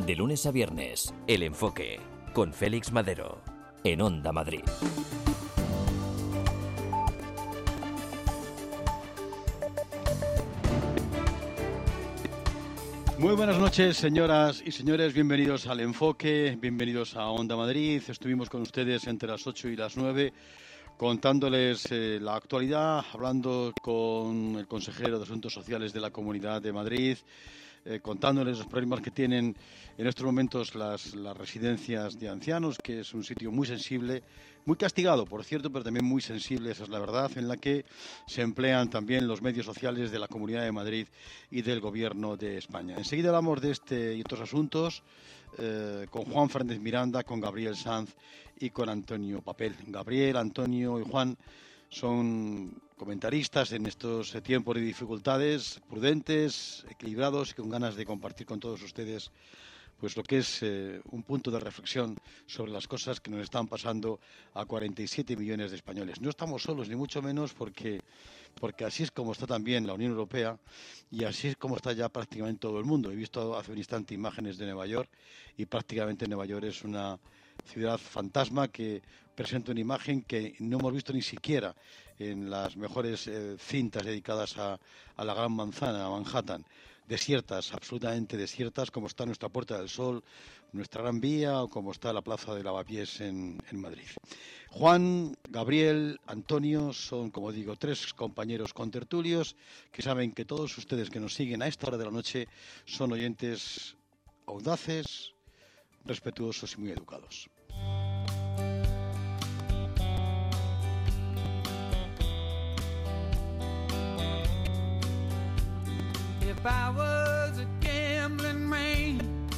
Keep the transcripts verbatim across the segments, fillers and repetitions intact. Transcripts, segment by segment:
De lunes a viernes, El Enfoque, con Félix Madero, en Onda Madrid. Muy buenas noches, señoras y señores, bienvenidos al Enfoque, bienvenidos a Onda Madrid. Estuvimos con ustedes entre las ocho y las nueve contándoles eh, la actualidad, hablando con el consejero de Asuntos Sociales de la Comunidad de Madrid, eh, contándoles los problemas que tienen en estos momentos las, las residencias de ancianos, que es un sitio muy sensible, muy castigado, por cierto, pero también muy sensible, esa es la verdad, en la que se emplean también los medios sociales de la Comunidad de Madrid y del Gobierno de España. Enseguida hablamos de este y otros asuntos eh, con Juan Fernández Miranda, con Gabriel Sanz y con Antonio Papel. Gabriel, Antonio y Juan son comentaristas en estos tiempos de dificultades, prudentes, equilibrados y con ganas de compartir con todos ustedes pues lo que es eh, un punto de reflexión sobre las cosas que nos están pasando a cuarenta y siete millones de españoles. No estamos solos, ni mucho menos, porque, porque así es como está también la Unión Europea y así es como está ya prácticamente todo el mundo. He visto hace un instante imágenes de Nueva York y prácticamente Nueva York es una ciudad fantasma que presenta una imagen que no hemos visto ni siquiera en las mejores eh, cintas dedicadas a, a la Gran Manzana, a Manhattan. Desiertas, absolutamente desiertas, como está nuestra Puerta del Sol, nuestra Gran Vía o como está la Plaza de Lavapiés en, en Madrid. Juan, Gabriel, Antonio son, como digo, tres compañeros contertulios que saben que todos ustedes que nos siguen a esta hora de la noche son oyentes audaces, respetuosos y muy educados. If I was a gambling man,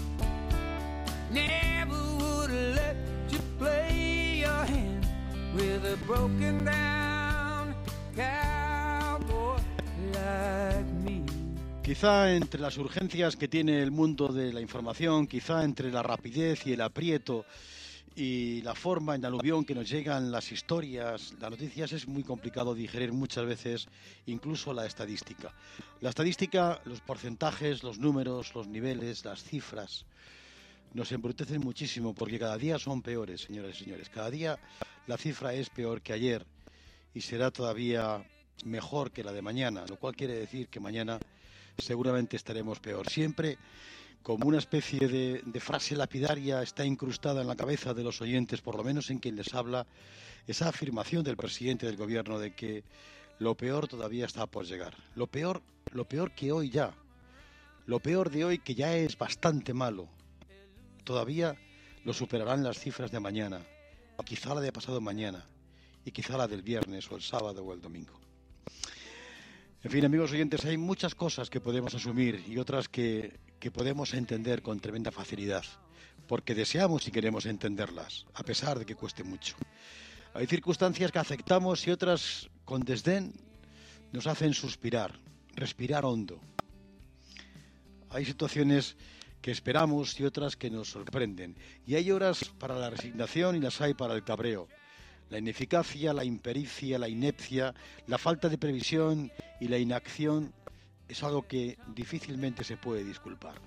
never would have let you play your hand with a broken down cowboy like me. Quizá entre las urgencias que tiene el mundo de la información, quizá entre la rapidez y el aprieto y la forma en aluvión que nos llegan las historias, las noticias, es muy complicado digerir muchas veces incluso la estadística. La estadística, los porcentajes, los números, los niveles, las cifras, nos embrutecen muchísimo porque cada día son peores, señoras y señores. Cada día la cifra es peor que ayer y será todavía mejor que la de mañana, lo cual quiere decir que mañana seguramente estaremos peor. Siempre como una especie de, de frase lapidaria está incrustada en la cabeza de los oyentes, por lo menos en quien les habla, esa afirmación del presidente del gobierno de que lo peor todavía está por llegar. Lo peor, lo peor que hoy ya, lo peor de hoy que ya es bastante malo, todavía lo superarán las cifras de mañana, o quizá la de pasado mañana, y quizá la del viernes o el sábado o el domingo. En fin, amigos oyentes, hay muchas cosas que podemos asumir y otras que, que podemos entender con tremenda facilidad, porque deseamos y queremos entenderlas, a pesar de que cueste mucho. Hay circunstancias que aceptamos y otras, con desdén, nos hacen suspirar, respirar hondo. Hay situaciones que esperamos y otras que nos sorprenden, y hay horas para la resignación y las hay para el cabreo. La ineficacia, la impericia, la inepcia, la falta de previsión y la inacción es algo que difícilmente se puede disculpar.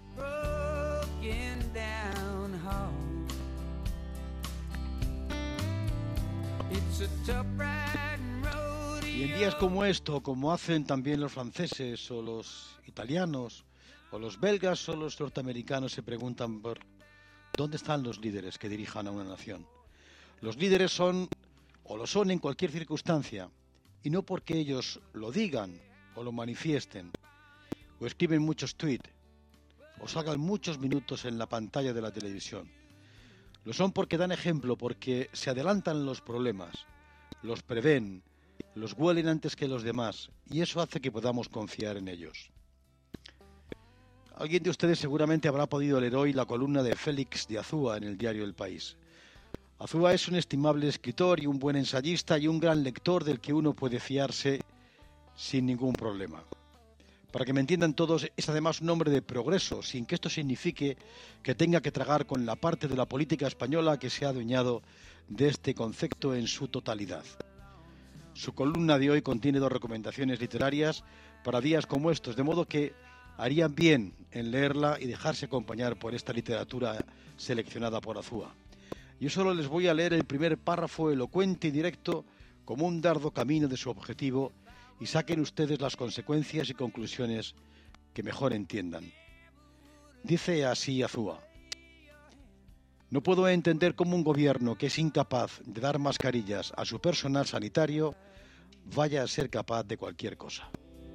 Y en días como esto, como hacen también los franceses o los italianos o los belgas o los norteamericanos, se preguntan por ¿dónde están los líderes que dirijan a una nación? Los líderes son o lo son en cualquier circunstancia, y no porque ellos lo digan o lo manifiesten, o escriben muchos tweets, o salgan muchos minutos en la pantalla de la televisión. Lo son porque dan ejemplo, porque se adelantan los problemas, los prevén, los huelen antes que los demás, y eso hace que podamos confiar en ellos. Alguien de ustedes seguramente habrá podido leer hoy la columna de Félix de Azúa en el diario El País. Azúa es un estimable escritor y un buen ensayista y un gran lector del que uno puede fiarse sin ningún problema. Para que me entiendan todos, es además un hombre de progreso, sin que esto signifique que tenga que tragar con la parte de la política española que se ha adueñado de este concepto en su totalidad. Su columna de hoy contiene dos recomendaciones literarias para días como estos, de modo que harían bien en leerla y dejarse acompañar por esta literatura seleccionada por Azúa. Yo solo les voy a leer el primer párrafo elocuente y directo como un dardo camino de su objetivo y saquen ustedes las consecuencias y conclusiones que mejor entiendan. Dice así Azúa: no puedo entender cómo un gobierno que es incapaz de dar mascarillas a su personal sanitario vaya a ser capaz de cualquier cosa.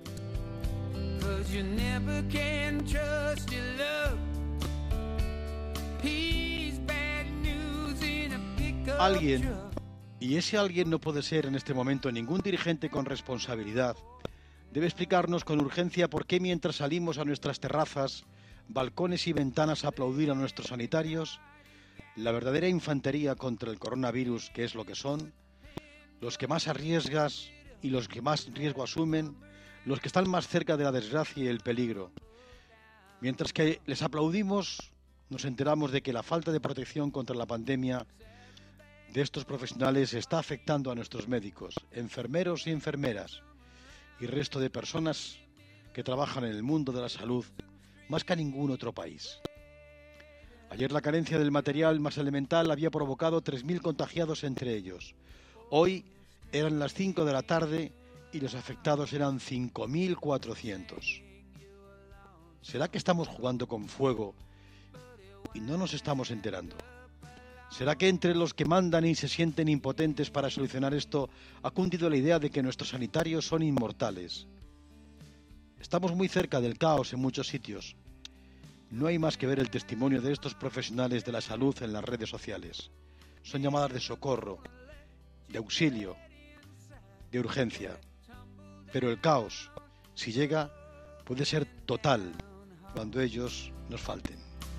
Alguien, y ese alguien no puede ser en este momento ningún dirigente con responsabilidad, debe explicarnos con urgencia por qué mientras salimos a nuestras terrazas, balcones y ventanas a aplaudir a nuestros sanitarios, la verdadera infantería contra el coronavirus, que es lo que son, los que más arriesgas y los que más riesgo asumen, los que están más cerca de la desgracia y el peligro. Mientras que les aplaudimos, nos enteramos de que la falta de protección contra la pandemia de estos profesionales está afectando a nuestros médicos, enfermeros y enfermeras y resto de personas que trabajan en el mundo de la salud más que a ningún otro país. Ayer la carencia del material más elemental había provocado tres mil contagiados entre ellos. Hoy eran las cinco de la tarde y los afectados eran cinco mil cuatrocientos. ¿Será que estamos jugando con fuego y no nos estamos enterando? ¿Será que entre los que mandan y se sienten impotentes para solucionar esto ha cundido la idea de que nuestros sanitarios son inmortales? Estamos muy cerca del caos en muchos sitios. No hay más que ver el testimonio de estos profesionales de la salud en las redes sociales. Son llamadas de socorro, de auxilio, de urgencia. Pero el caos, si llega, puede ser total cuando ellos nos falten.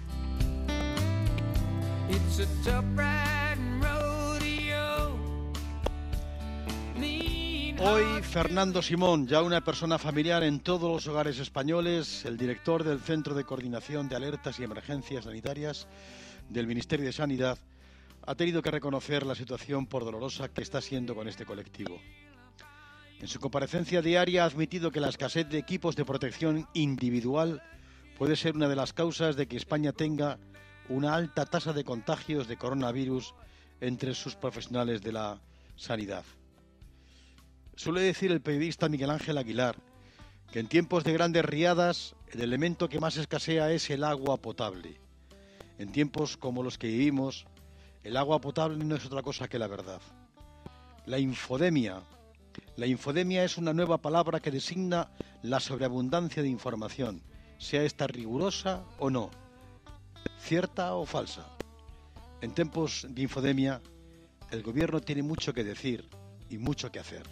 Hoy Fernando Simón, ya una persona familiar en todos los hogares españoles, el director del Centro de Coordinación de Alertas y Emergencias Sanitarias del Ministerio de Sanidad, ha tenido que reconocer la situación por dolorosa que está siendo con este colectivo. En su comparecencia diaria ha admitido que la escasez de equipos de protección individual puede ser una de las causas de que España tenga una alta tasa de contagios de coronavirus entre sus profesionales de la sanidad. Suele decir el periodista Miguel Ángel Aguilar que en tiempos de grandes riadas el elemento que más escasea es el agua potable. En tiempos como los que vivimos, el agua potable no es otra cosa que la verdad. La infodemia. La infodemia es una nueva palabra que designa la sobreabundancia de información, sea esta rigurosa o no, cierta o falsa. En tiempos de infodemia, el gobierno tiene mucho que decir y mucho que hacer.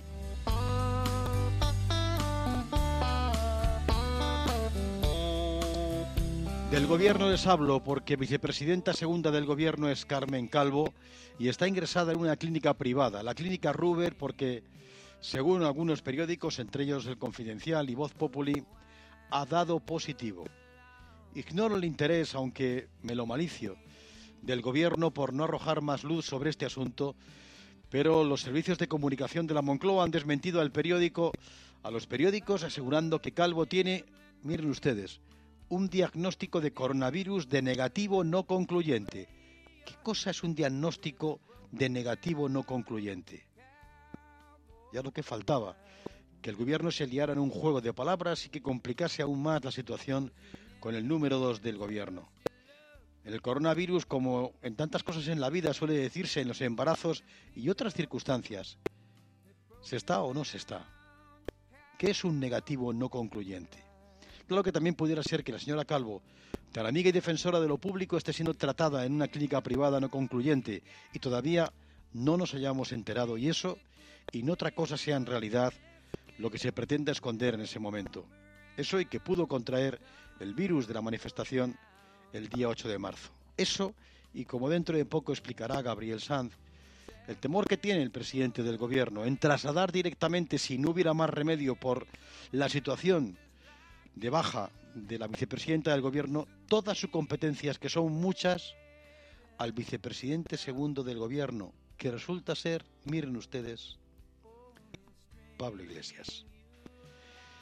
Del gobierno les hablo porque vicepresidenta segunda del gobierno es Carmen Calvo y está ingresada en una clínica privada, la clínica Ruber, porque, según algunos periódicos, entre ellos El Confidencial y Voz Populi, ha dado positivo. Ignoro el interés, aunque me lo malicio, del gobierno por no arrojar más luz sobre este asunto, pero los servicios de comunicación de la Moncloa han desmentido al periódico, a los periódicos, asegurando que Calvo tiene, miren ustedes, un diagnóstico de coronavirus de negativo no concluyente. ¿Qué cosa es un diagnóstico de negativo no concluyente? Ya lo que faltaba, que el gobierno se liara en un juego de palabras y que complicase aún más la situación con el número dos del gobierno. En el coronavirus, como en tantas cosas en la vida, suele decirse en los embarazos y otras circunstancias, ¿se está o no se está? ¿Qué es un negativo no concluyente? Claro que también pudiera ser que la señora Calvo, tan amiga y defensora de lo público, esté siendo tratada en una clínica privada no concluyente y todavía no nos hayamos enterado, y eso, y no otra cosa, sea en realidad lo que se pretende esconder en ese momento. Eso, y que pudo contraer el virus de la manifestación el día ocho de marzo. Eso, y como dentro de poco explicará Gabriel Sanz, el temor que tiene el presidente del gobierno en trasladar directamente, si no hubiera más remedio por la situación de baja de la vicepresidenta del gobierno, todas sus competencias, que son muchas, al vicepresidente segundo del gobierno, que resulta ser, miren ustedes, Pablo Iglesias.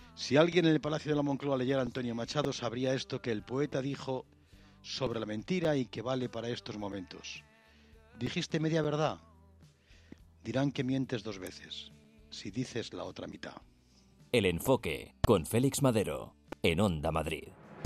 Si alguien en el Palacio de la Moncloa leyera a Antonio Machado, sabría esto que el poeta dijo sobre la mentira y que vale para estos momentos. Dijiste media verdad. Dirán que mientes dos veces, si dices la otra mitad. El Enfoque, con Félix Madero, en Onda Madrid.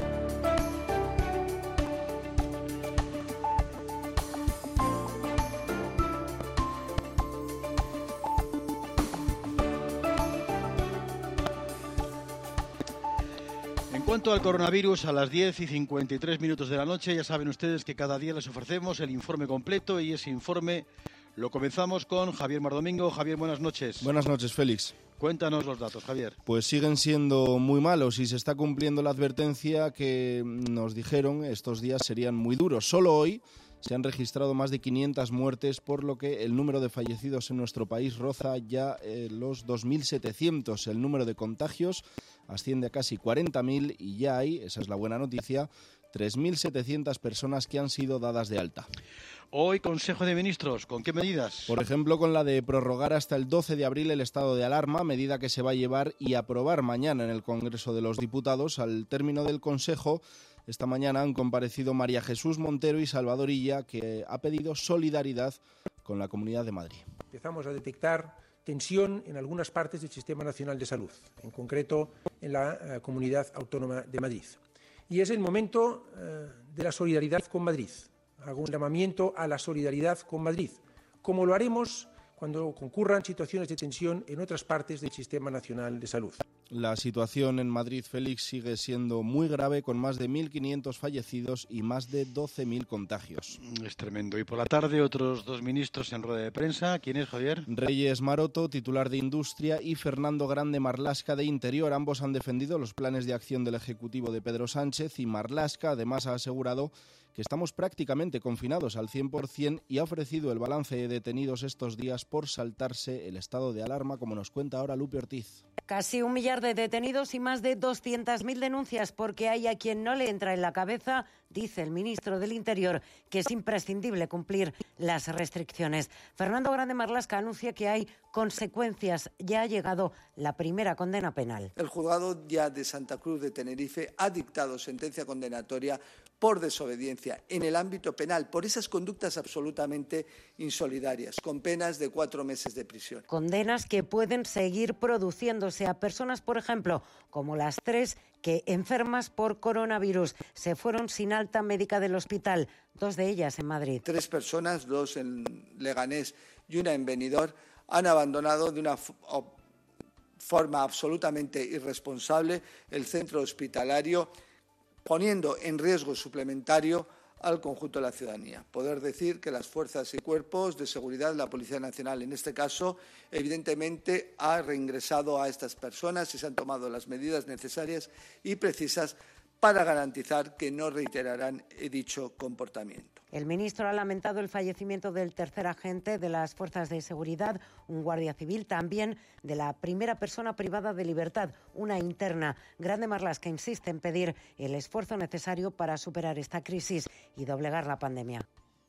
En cuanto al coronavirus, a las diez y cincuenta y tres minutos de la noche, ya saben ustedes que cada día les ofrecemos el informe completo y ese informe lo comenzamos con Javier Mardomingo. Javier, buenas noches. Buenas noches, Félix. Cuéntanos los datos, Javier. Pues siguen siendo muy malos y se está cumpliendo la advertencia que nos dijeron estos días serían muy duros. Solo hoy se han registrado más de quinientas muertes, por lo que el número de fallecidos en nuestro país roza ya eh, los dos mil setecientos. El número de contagios asciende a casi cuarenta mil y ya hay, esa es la buena noticia, tres mil setecientas personas que han sido dadas de alta. Hoy, Consejo de Ministros, ¿con qué medidas? Por ejemplo, con la de prorrogar hasta el doce de abril el estado de alarma, medida que se va a llevar y aprobar mañana en el Congreso de los Diputados. Al término del Consejo, esta mañana han comparecido María Jesús Montero y Salvador Illa, que ha pedido solidaridad con la Comunidad de Madrid. Empezamos a detectar tensión en algunas partes del Sistema Nacional de Salud, en concreto en la eh, Comunidad Autónoma de Madrid. Y es el momento eh, de la solidaridad con Madrid. Hago un llamamiento a la solidaridad con Madrid, como lo haremos cuando concurran situaciones de tensión en otras partes del Sistema Nacional de Salud. La situación en Madrid, Félix, sigue siendo muy grave, con más de mil quinientos fallecidos y más de doce mil contagios. Es tremendo. Y por la tarde, otros dos ministros en rueda de prensa. ¿Quién es, Javier? Reyes Maroto, titular de Industria, y Fernando Grande Marlaska, de Interior. Ambos han defendido los planes de acción del Ejecutivo de Pedro Sánchez y Marlaska además ha asegurado que estamos prácticamente confinados al cien por ciento y ha ofrecido el balance de detenidos estos días por saltarse el estado de alarma, como nos cuenta ahora Lupe Ortiz. Casi un millar de detenidos y más de doscientas mil denuncias, porque hay a quien no le entra en la cabeza, dice el ministro del Interior, que es imprescindible cumplir las restricciones. Fernando Grande Marlaska anuncia que hay consecuencias. Ya ha llegado la primera condena penal. El juzgado ya de Santa Cruz de Tenerife ha dictado sentencia condenatoria por desobediencia en el ámbito penal, por esas conductas absolutamente insolidarias, con penas de cuatro meses de prisión. Condenas que pueden seguir produciéndose a personas, por ejemplo, como las tres que, enfermas por coronavirus, se fueron sin alta médica del hospital, dos de ellas en Madrid. Tres personas, dos en Leganés y una en Benidorm, han abandonado de una forma absolutamente irresponsable el centro hospitalario, poniendo en riesgo suplementario al conjunto de la ciudadanía. Poder decir que las fuerzas y cuerpos de seguridad, la Policía Nacional en este caso, evidentemente ha reingresado a estas personas y se han tomado las medidas necesarias y precisas para garantizar que no reiterarán dicho comportamiento. El ministro ha lamentado el fallecimiento del tercer agente de las fuerzas de seguridad, un guardia civil, también de la primera persona privada de libertad, una interna. Grande Marlaska insiste en pedir el esfuerzo necesario para superar esta crisis y doblegar la pandemia.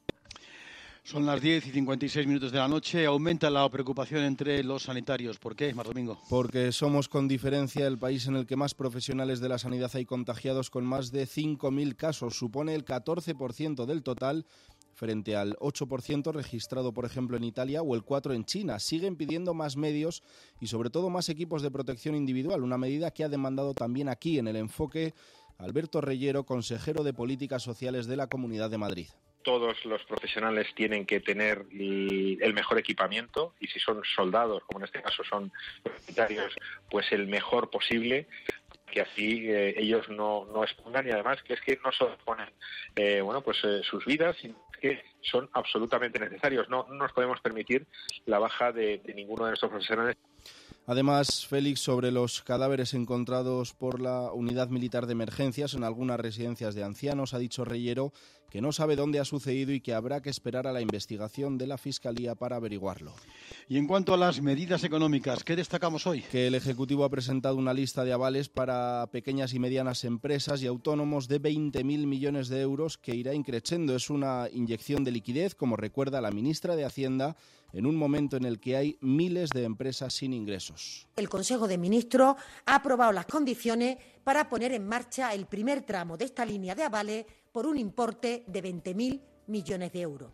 Son las diez y cincuenta y seis minutos de la noche. Aumenta la preocupación entre los sanitarios. ¿Por qué, Mardomingo? Porque somos con diferencia el país en el que más profesionales de la sanidad hay contagiados, con más de cinco mil casos. Supone el catorce por ciento del total, frente al ocho por ciento registrado, por ejemplo, en Italia o el cuatro por ciento en China. Siguen pidiendo más medios y, sobre todo, más equipos de protección individual, una medida que ha demandado también aquí, en El Enfoque, Alberto Reyero, consejero de Políticas Sociales de la Comunidad de Madrid. Todos los profesionales tienen que tener el mejor equipamiento y si son soldados, como en este caso son militares, pues el mejor posible, que así eh, ellos no, no expongan y además que es que no solo exponen eh, bueno, pues, eh, sus vidas, sino que son absolutamente necesarios. No, no nos podemos permitir la baja de, de ninguno de nuestros profesionales. Además, Félix, sobre los cadáveres encontrados por la Unidad Militar de Emergencias en algunas residencias de ancianos, ha dicho Reyero que no sabe dónde ha sucedido y que habrá que esperar a la investigación de la Fiscalía para averiguarlo. Y en cuanto a las medidas económicas, ¿qué destacamos hoy? Que el Ejecutivo ha presentado una lista de avales para pequeñas y medianas empresas y autónomos de veinte mil millones de euros que irá increciendo. Es una inyección de liquidez, como recuerda la ministra de Hacienda, en un momento en el que hay miles de empresas sin ingresos. El Consejo de Ministros ha aprobado las condiciones para poner en marcha el primer tramo de esta línea de avales por un importe de veinte mil millones de euros.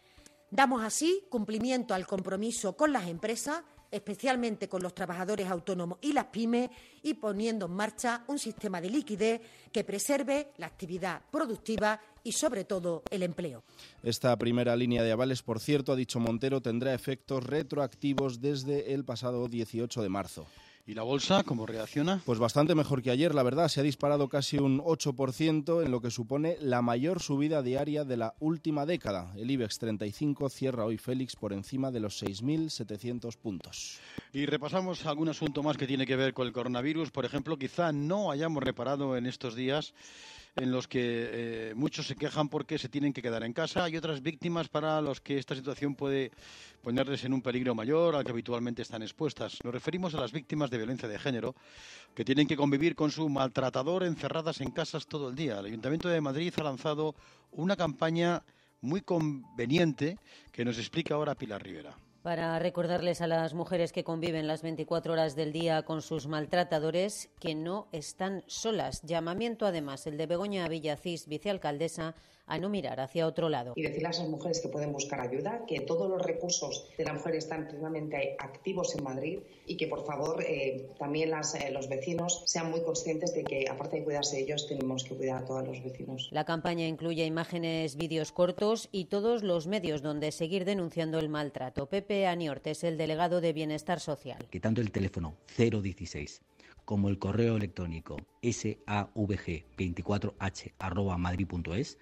Damos así cumplimiento al compromiso con las empresas, especialmente con los trabajadores autónomos y las pymes, y poniendo en marcha un sistema de liquidez que preserve la actividad productiva y, sobre todo, el empleo. Esta primera línea de avales, por cierto, ha dicho Montero, tendrá efectos retroactivos desde el pasado dieciocho de marzo. ¿Y la bolsa cómo reacciona? Pues bastante mejor que ayer, la verdad. Se ha disparado casi un ocho por ciento, en lo que supone la mayor subida diaria de la última década. El IBEX treinta y cinco cierra hoy, Félix, por encima de los seis mil setecientos puntos. Y repasamos algún asunto más que tiene que ver con el coronavirus. Por ejemplo, quizá no hayamos reparado en estos días en los que eh, muchos se quejan porque se tienen que quedar en casa. Hay otras víctimas para los que esta situación puede ponerles en un peligro mayor al que habitualmente están expuestas. Nos referimos a las víctimas de violencia de género, que tienen que convivir con su maltratador encerradas en casas todo el día. El Ayuntamiento de Madrid ha lanzado una campaña muy conveniente que nos explica ahora Pilar Rivera. Para recordarles a las mujeres que conviven las veinticuatro horas del día con sus maltratadores que no están solas. Llamamiento, además, el de Begoña Villacís, vicealcaldesa, a no mirar hacia otro lado. Y decirle a esas mujeres que pueden buscar ayuda, que todos los recursos de la mujer están plenamente activos en Madrid y que, por favor, eh, también las, eh, los vecinos sean muy conscientes de que, aparte de cuidarse ellos, tenemos que cuidar a todos los vecinos. La campaña incluye imágenes, vídeos cortos y todos los medios donde seguir denunciando el maltrato. Pepe Aniort es el delegado de Bienestar Social. Que tanto el teléfono cero dieciséis como el correo electrónico savg veinticuatro h arroba madrid punto es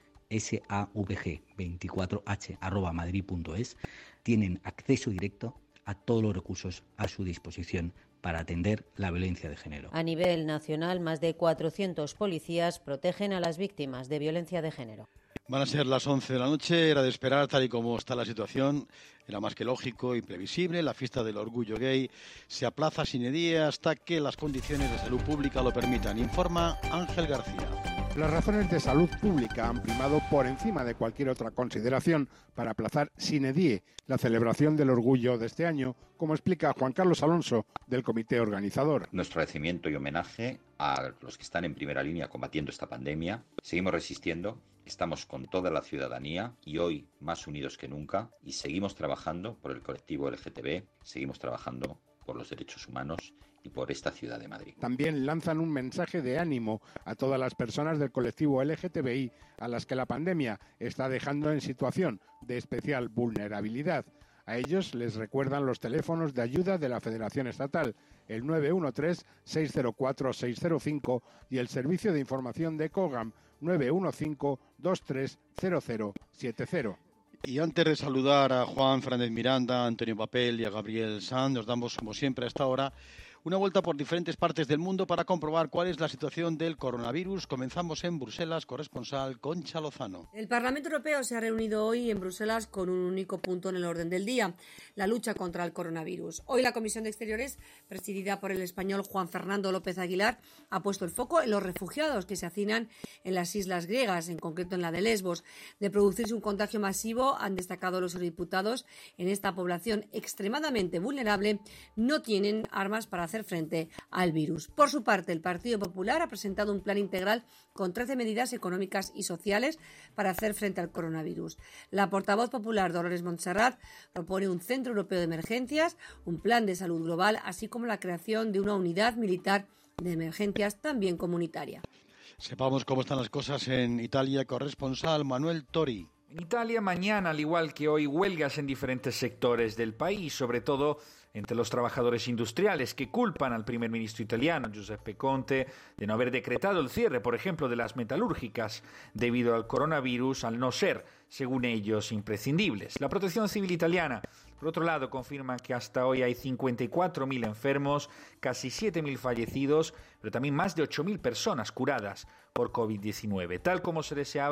savg veinticuatro h arroba madrid punto es tienen acceso directo a todos los recursos a su disposición para atender la violencia de género. A nivel nacional, más de cuatrocientos policías protegen a las víctimas de violencia de género. Van a ser las once de la noche, era de esperar, tal y como está la situación, era más que lógico y previsible. La fiesta del orgullo gay se aplaza sin edie hasta que las condiciones de salud pública lo permitan, informa Ángel García. Las razones de salud pública han primado por encima de cualquier otra consideración para aplazar sine die la celebración del orgullo de este año, como explica Juan Carlos Alonso, del comité organizador. Nuestro agradecimiento y homenaje a los que están en primera línea combatiendo esta pandemia. Seguimos resistiendo, estamos con toda la ciudadanía y hoy más unidos que nunca, y seguimos trabajando por el colectivo L G T B, seguimos trabajando por los derechos humanos y por esta ciudad de Madrid. También lanzan un mensaje de ánimo a todas las personas del colectivo L G T B I a las que la pandemia está dejando en situación de especial vulnerabilidad. A ellos les recuerdan los teléfonos de ayuda de la Federación Estatal, el nueve uno tres, seis cero cuatro, seis cero cinco y el servicio de información de COGAM, nueve uno cinco, dos tres cero cero siete cero. Y antes de saludar a Juan Fernández Miranda, a Antonio Papel y a Gabriel Sanz, nos damos, como siempre a esta hora, una vuelta por diferentes partes del mundo para comprobar cuál es la situación del coronavirus. Comenzamos en Bruselas, corresponsal Concha Lozano. El Parlamento Europeo se ha reunido hoy en Bruselas con un único punto en el orden del día, la lucha contra el coronavirus. Hoy la Comisión de Exteriores, presidida por el español Juan Fernando López Aguilar, ha puesto el foco en los refugiados que se hacinan en las islas griegas, en concreto en la de Lesbos. De producirse un contagio masivo, han destacado los eurodiputados, en esta población extremadamente vulnerable no tienen armas para hacer frente al virus. Por su parte, el Partido Popular ha presentado un plan integral con trece medidas económicas y sociales para hacer frente al coronavirus. La portavoz popular Dolores Montserrat propone un centro europeo de emergencias, un plan de salud global, así como la creación de una unidad militar de emergencias también comunitaria. Sepamos cómo están las cosas en Italia. Corresponsal Manuel Tori. En Italia mañana, al igual que hoy, huelgas en diferentes sectores del país, sobre todo entre los trabajadores industriales, que culpan al primer ministro italiano, Giuseppe Conte, de no haber decretado el cierre, por ejemplo, de las metalúrgicas debido al coronavirus, al no ser, según ellos, imprescindibles. La Protección Civil italiana, por otro lado, confirma que hasta hoy hay cincuenta y cuatro mil enfermos, casi siete mil fallecidos, pero también más de ocho mil personas curadas por covid diecinueve. Tal como se deseaba,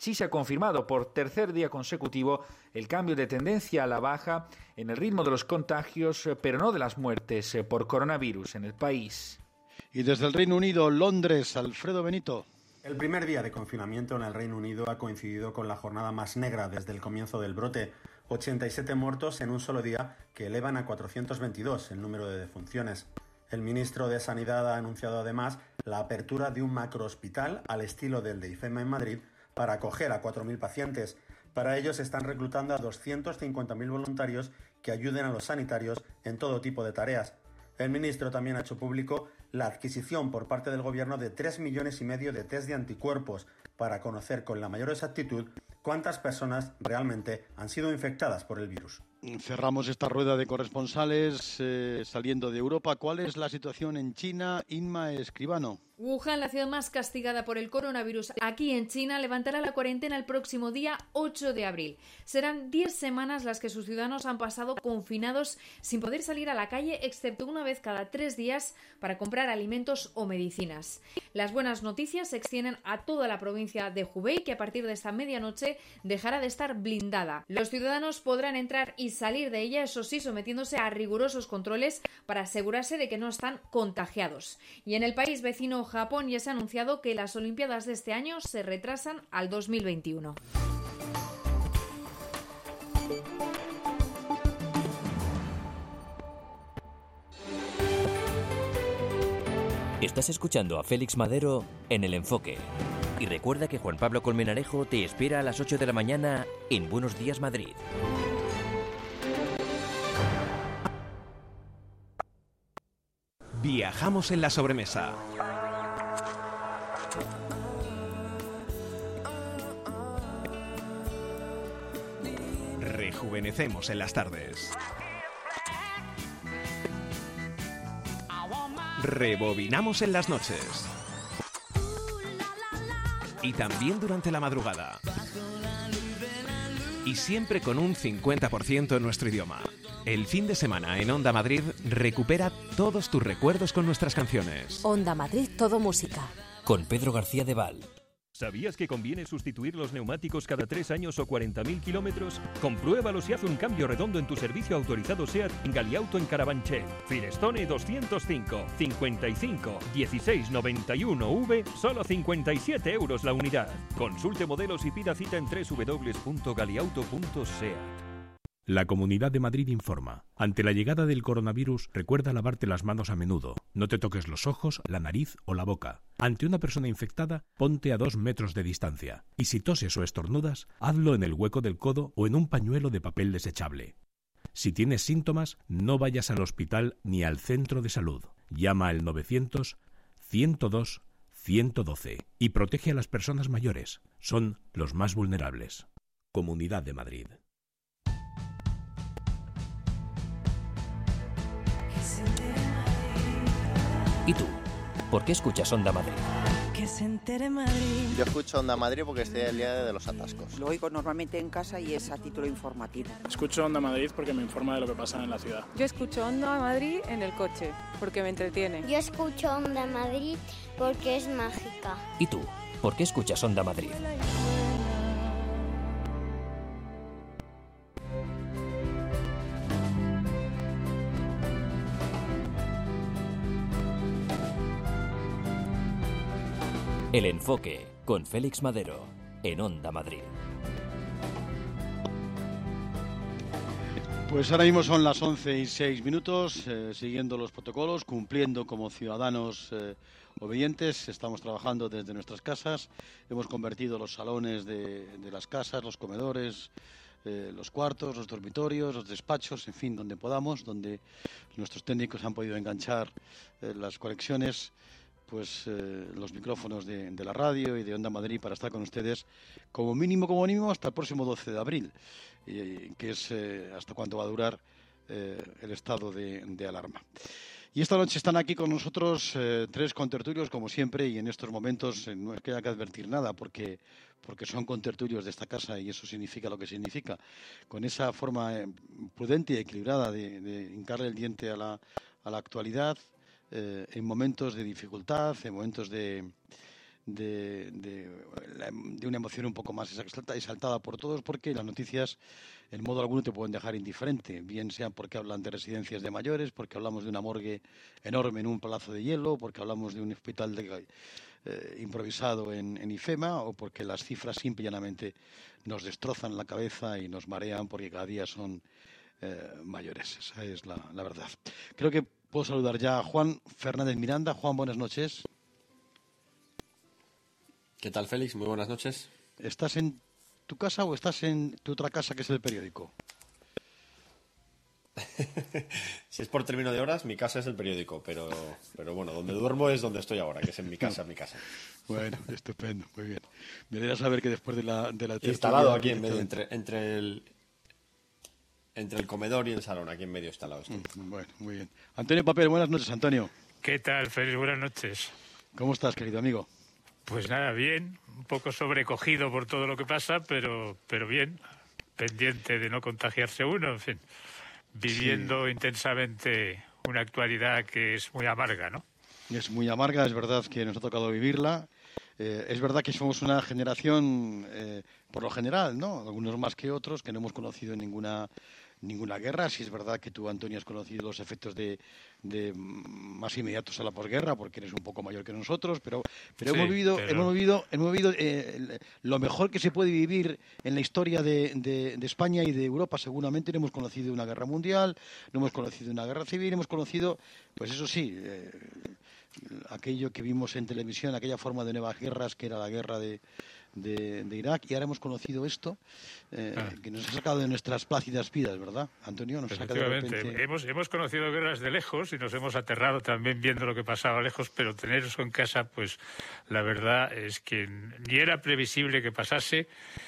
sí se ha confirmado por tercer día consecutivo el cambio de tendencia a la baja en el ritmo de los contagios, pero no de las muertes por coronavirus en el país. Y desde el Reino Unido, Londres, Alfredo Benito. El primer día de confinamiento en el Reino Unido ha coincidido con la jornada más negra desde el comienzo del brote. ochenta y siete muertos en un solo día, que elevan a cuatrocientos veintidós el número de defunciones. El ministro de Sanidad ha anunciado además la apertura de un macrohospital al estilo del de IFEMA en Madrid para acoger a cuatro mil pacientes. Para ello se están reclutando a doscientos cincuenta mil voluntarios que ayuden a los sanitarios en todo tipo de tareas. El ministro también ha hecho público la adquisición por parte del Gobierno de tres millones y medio de test de anticuerpos para conocer con la mayor exactitud cuántas personas realmente han sido infectadas por el virus. Cerramos esta rueda de corresponsales eh, saliendo de Europa. ¿Cuál es la situación en China? Inma Escribano. Wuhan, la ciudad más castigada por el coronavirus aquí en China, levantará la cuarentena el próximo día ocho de abril. Serán diez semanas las que sus ciudadanos han pasado confinados sin poder salir a la calle, excepto una vez cada tres días para comprar alimentos o medicinas. Las buenas noticias se extienden a toda la provincia de Hubei, que a partir de esta medianoche dejará de estar blindada. Los ciudadanos podrán entrar y salir de ella, eso sí, sometiéndose a rigurosos controles para asegurarse de que no están contagiados. Y en el país vecino Japón ya se ha anunciado que las Olimpiadas de este año se retrasan al dos mil veintiuno. Estás escuchando a Félix Madero en El Enfoque. Y recuerda que Juan Pablo Colmenarejo te espera a las ocho de la mañana en Buenos Días Madrid. Viajamos en la sobremesa. Rejuvenecemos en las tardes. Rebobinamos en las noches. Y también durante la madrugada. Y siempre con un cincuenta por ciento en nuestro idioma. El fin de semana en Onda Madrid recupera todos tus recuerdos con nuestras canciones. Onda Madrid, todo música. Con Pedro García de Val. ¿Sabías que conviene sustituir los neumáticos cada tres años o cuarenta mil kilómetros? Compruébalo si hace un cambio redondo en tu servicio autorizado SEAT en Galiauto en Carabanchel. Firestone doscientos cinco, cincuenta y cinco, dieciséis noventa y uno V, solo cincuenta y siete euros la unidad. Consulte modelos y pida cita en doble u doble u doble u punto galiauto punto seat. La Comunidad de Madrid informa. Ante la llegada del coronavirus, recuerda lavarte las manos a menudo. No te toques los ojos, la nariz o la boca. Ante una persona infectada, ponte a dos metros de distancia. Y si toses o estornudas, hazlo en el hueco del codo o en un pañuelo de papel desechable. Si tienes síntomas, no vayas al hospital ni al centro de salud. Llama al novecientos, ciento dos, ciento doce y protege a las personas mayores. Son los más vulnerables. Comunidad de Madrid. ¿Y tú? ¿Por qué escuchas Onda Madrid? Que se entere Madrid. Yo escucho Onda Madrid porque estoy el día de los atascos. Lo oigo normalmente en casa y es a título informativo. Escucho Onda Madrid porque me informa de lo que pasa en la ciudad. Yo escucho Onda Madrid en el coche porque me entretiene. Yo escucho Onda Madrid porque es mágica. ¿Y tú? ¿Por qué escuchas Onda Madrid? El Enfoque, con Félix Madero, en Onda Madrid. Pues ahora mismo son las once y seis minutos, eh, siguiendo los protocolos, cumpliendo como ciudadanos eh, obedientes. Estamos trabajando desde nuestras casas, hemos convertido los salones de, de las casas, los comedores, eh, los cuartos, los dormitorios, los despachos, en fin, donde podamos, donde nuestros técnicos han podido enganchar eh, las conexiones, pues eh, los micrófonos de, de la radio y de Onda Madrid para estar con ustedes como mínimo, como mínimo, hasta el próximo doce de abril, eh, que es eh, hasta cuánto va a durar eh, el estado de, de alarma. Y esta noche están aquí con nosotros eh, tres contertulios, como siempre, y en estos momentos eh, no es que haya que advertir nada, porque, porque son contertulios de esta casa y eso significa lo que significa. Con esa forma eh, prudente y equilibrada de, de hincarle el diente a la, a la actualidad, Eh, en momentos de dificultad, en momentos de, de, de, de una emoción un poco más exaltada por todos, porque las noticias en modo alguno te pueden dejar indiferente, bien sea porque hablan de residencias de mayores, porque hablamos de una morgue enorme en un palazo de hielo, porque hablamos de un hospital de, eh, improvisado en, en IFEMA, o porque las cifras simple y llanamente nos destrozan la cabeza y nos marean porque cada día son eh, mayores. Esa es la, la verdad. Creo que puedo saludar ya a Juan Fernández Miranda. Juan, buenas noches. ¿Qué tal, Félix? Muy buenas noches. ¿Estás en tu casa o estás en tu otra casa, que es el periódico? Si es por término de horas, mi casa es el periódico, pero, pero bueno, donde duermo es donde estoy ahora, que es en mi casa, mi casa. Bueno, estupendo, muy bien. Me alegra saber que después de la de la instalado aquí en medio, entre, entre el entre el comedor y el salón, aquí en medio instalado estoy. Bueno, muy bien. Antonio Papel, buenas noches, Antonio. ¿Qué tal, Félix? Buenas noches. ¿Cómo estás, querido amigo? Pues nada, bien, un poco sobrecogido por todo lo que pasa, pero, pero bien, pendiente de no contagiarse uno, en fin, viviendo sí. intensamente una actualidad que es muy amarga, ¿no? Es muy amarga, es verdad que nos ha tocado vivirla. Eh, es verdad que somos una generación, eh, por lo general, ¿no? Algunos más que otros, que no hemos conocido ninguna ninguna guerra. Sí es verdad que tú, Antonio, has conocido los efectos de, de más inmediatos a la posguerra, porque eres un poco mayor que nosotros, pero pero sí, hemos vivido pero... hemos vivido hemos vivido eh, lo mejor que se puede vivir en la historia de, de, de España y de Europa. Seguramente no hemos conocido una guerra mundial, no hemos conocido una guerra civil, hemos conocido, pues eso sí, eh, aquello que vimos en televisión, aquella forma de nuevas guerras que era la guerra de De, de Irak, y ahora hemos conocido esto eh, ah. que nos ha sacado de nuestras plácidas vidas, ¿verdad, Antonio? Nos saca de repente... hemos, hemos conocido guerras de lejos y nos hemos aterrado también viendo lo que pasaba lejos, pero tener eso en casa, pues la verdad es que ni era previsible que pasase,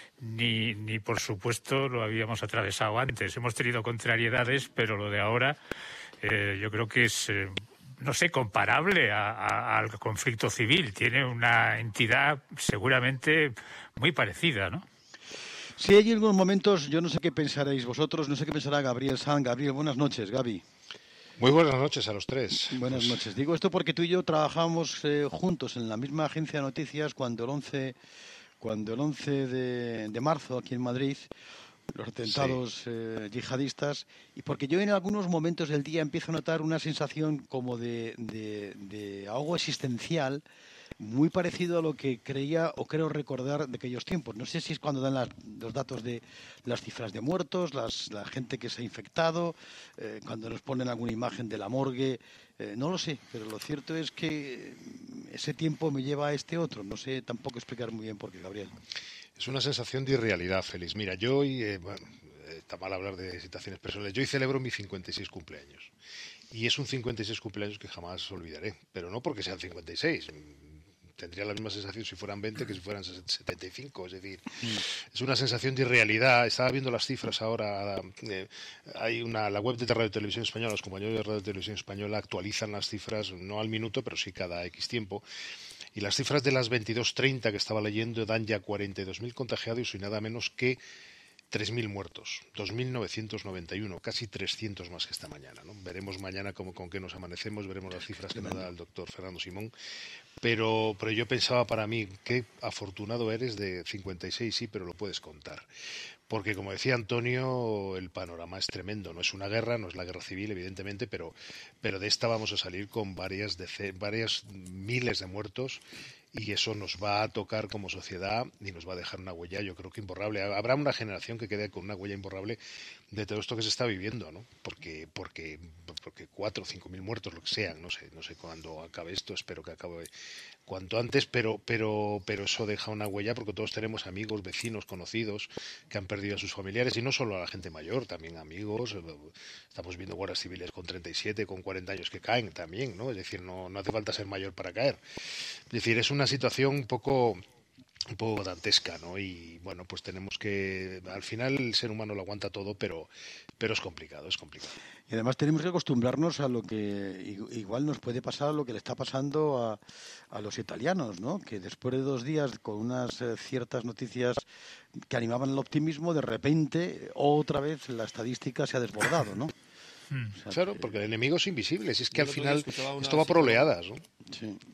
ni, ni por supuesto lo habíamos atravesado antes. Hemos tenido contrariedades, pero lo de ahora eh, yo creo que es... Eh, no sé, comparable a, a, al conflicto civil. Tiene una entidad seguramente muy parecida, ¿no? Sí, hay algunos momentos, yo no sé qué pensaréis vosotros, no sé qué pensará Gabriel San. Gabriel, buenas noches, Gaby. Muy buenas noches a los tres. Buenas pues... noches. Digo esto porque tú y yo trabajamos eh, juntos en la misma agencia de noticias cuando el once, cuando el once de, de marzo, aquí en Madrid, los atentados sí. eh, yihadistas, y porque yo en algunos momentos del día empiezo a notar una sensación como de, de, de ahogo existencial muy parecido a lo que creía o creo recordar de aquellos tiempos. No sé si es cuando dan las, los datos de las cifras de muertos, las, la gente que se ha infectado, eh, cuando nos ponen alguna imagen de la morgue, eh, no lo sé, pero lo cierto es que ese tiempo me lleva a este otro. No sé tampoco explicar muy bien por qué, Gabriel. Es una sensación de irrealidad, Félix. Mira, yo hoy, eh, bueno, está mal hablar de situaciones personales, yo hoy celebro mi cincuenta y seis cumpleaños. Y es un cincuenta y seis cumpleaños que jamás olvidaré, pero no porque sean cincuenta y seis. Tendría la misma sensación si fueran veinte que si fueran setenta y cinco, es decir, mm. es una sensación de irrealidad. Estaba viendo las cifras ahora, eh, hay una, la web de Radio Televisión Española, los compañeros de Radio Televisión Española actualizan las cifras, no al minuto, pero sí cada X tiempo. Y las cifras de las veintidós treinta que estaba leyendo dan ya cuarenta y dos mil contagiados y nada menos que tres mil muertos, dos mil novecientos noventa y uno, casi trescientos más que esta mañana, ¿no? Veremos mañana cómo, con qué nos amanecemos, veremos las cifras que nos da el doctor Fernando Simón. Pero, pero yo pensaba para mí, qué afortunado eres de cincuenta y seis, sí, pero lo puedes contar. Porque, como decía Antonio, el panorama es tremendo. No es una guerra, no es la guerra civil, evidentemente, pero, pero de esta vamos a salir con varias, dece- varias miles de muertos, y eso nos va a tocar como sociedad y nos va a dejar una huella, yo creo que imborrable. Habrá una generación que quede con una huella imborrable de todo esto que se está viviendo, ¿no? Porque, porque, porque cuatro o cinco mil muertos, lo que sean, no sé, no sé cuándo acabe esto, espero que acabe cuanto antes, pero, pero, pero eso deja una huella porque todos tenemos amigos, vecinos, conocidos que han perdido a sus familiares, y no solo a la gente mayor, también amigos. Estamos viendo guardias civiles con treinta y siete, con cuarenta años que caen también, ¿no? Es decir, no, no hace falta ser mayor para caer. Es decir, es una situación un poco... un poco dantesca, ¿no? Y bueno, pues tenemos que... Al final el ser humano lo aguanta todo, pero, pero es complicado, es complicado. Y además tenemos que acostumbrarnos a lo que igual nos puede pasar, a lo que le está pasando a, a los italianos, ¿no? Que después de dos días con unas eh, ciertas noticias que animaban el optimismo, de repente otra vez la estadística se ha desbordado, ¿no? O sea, claro, porque el enemigo es invisible. Si es que al final esto va por oleadas, ¿no? Sí.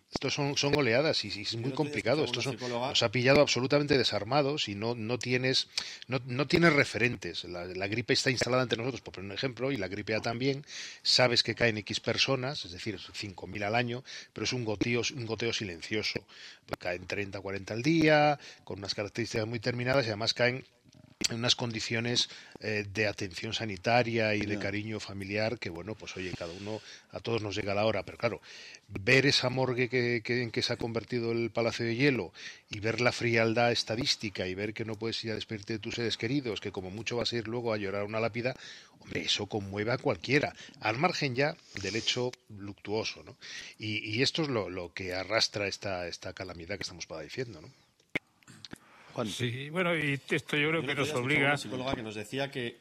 Estos son, son oleadas y, y es muy complicado. Esto son, nos ha pillado absolutamente desarmados y no, no tienes no, no tienes referentes. La, la gripe está instalada entre nosotros, por poner un ejemplo, y la gripe A también. Sabes que caen X personas, es decir, cinco mil al año, pero es un goteo, un goteo silencioso. Caen treinta, cuarenta al día, con unas características muy terminadas y además caen en unas condiciones eh, de atención sanitaria y de cariño familiar que, bueno, pues oye, cada uno, a todos nos llega la hora, pero claro, ver esa morgue que, que, en que se ha convertido el Palacio de Hielo y ver la frialdad estadística y ver que no puedes ir a despedirte de tus seres queridos, que como mucho vas a ir luego a llorar una lápida, hombre, eso conmueve a cualquiera, al margen ya del hecho luctuoso, ¿no? Y, y esto es lo, lo que arrastra esta, esta calamidad que estamos padeciendo, ¿no? Juan. Sí, bueno, y esto yo creo yo que nos obliga... Una psicóloga que nos decía que...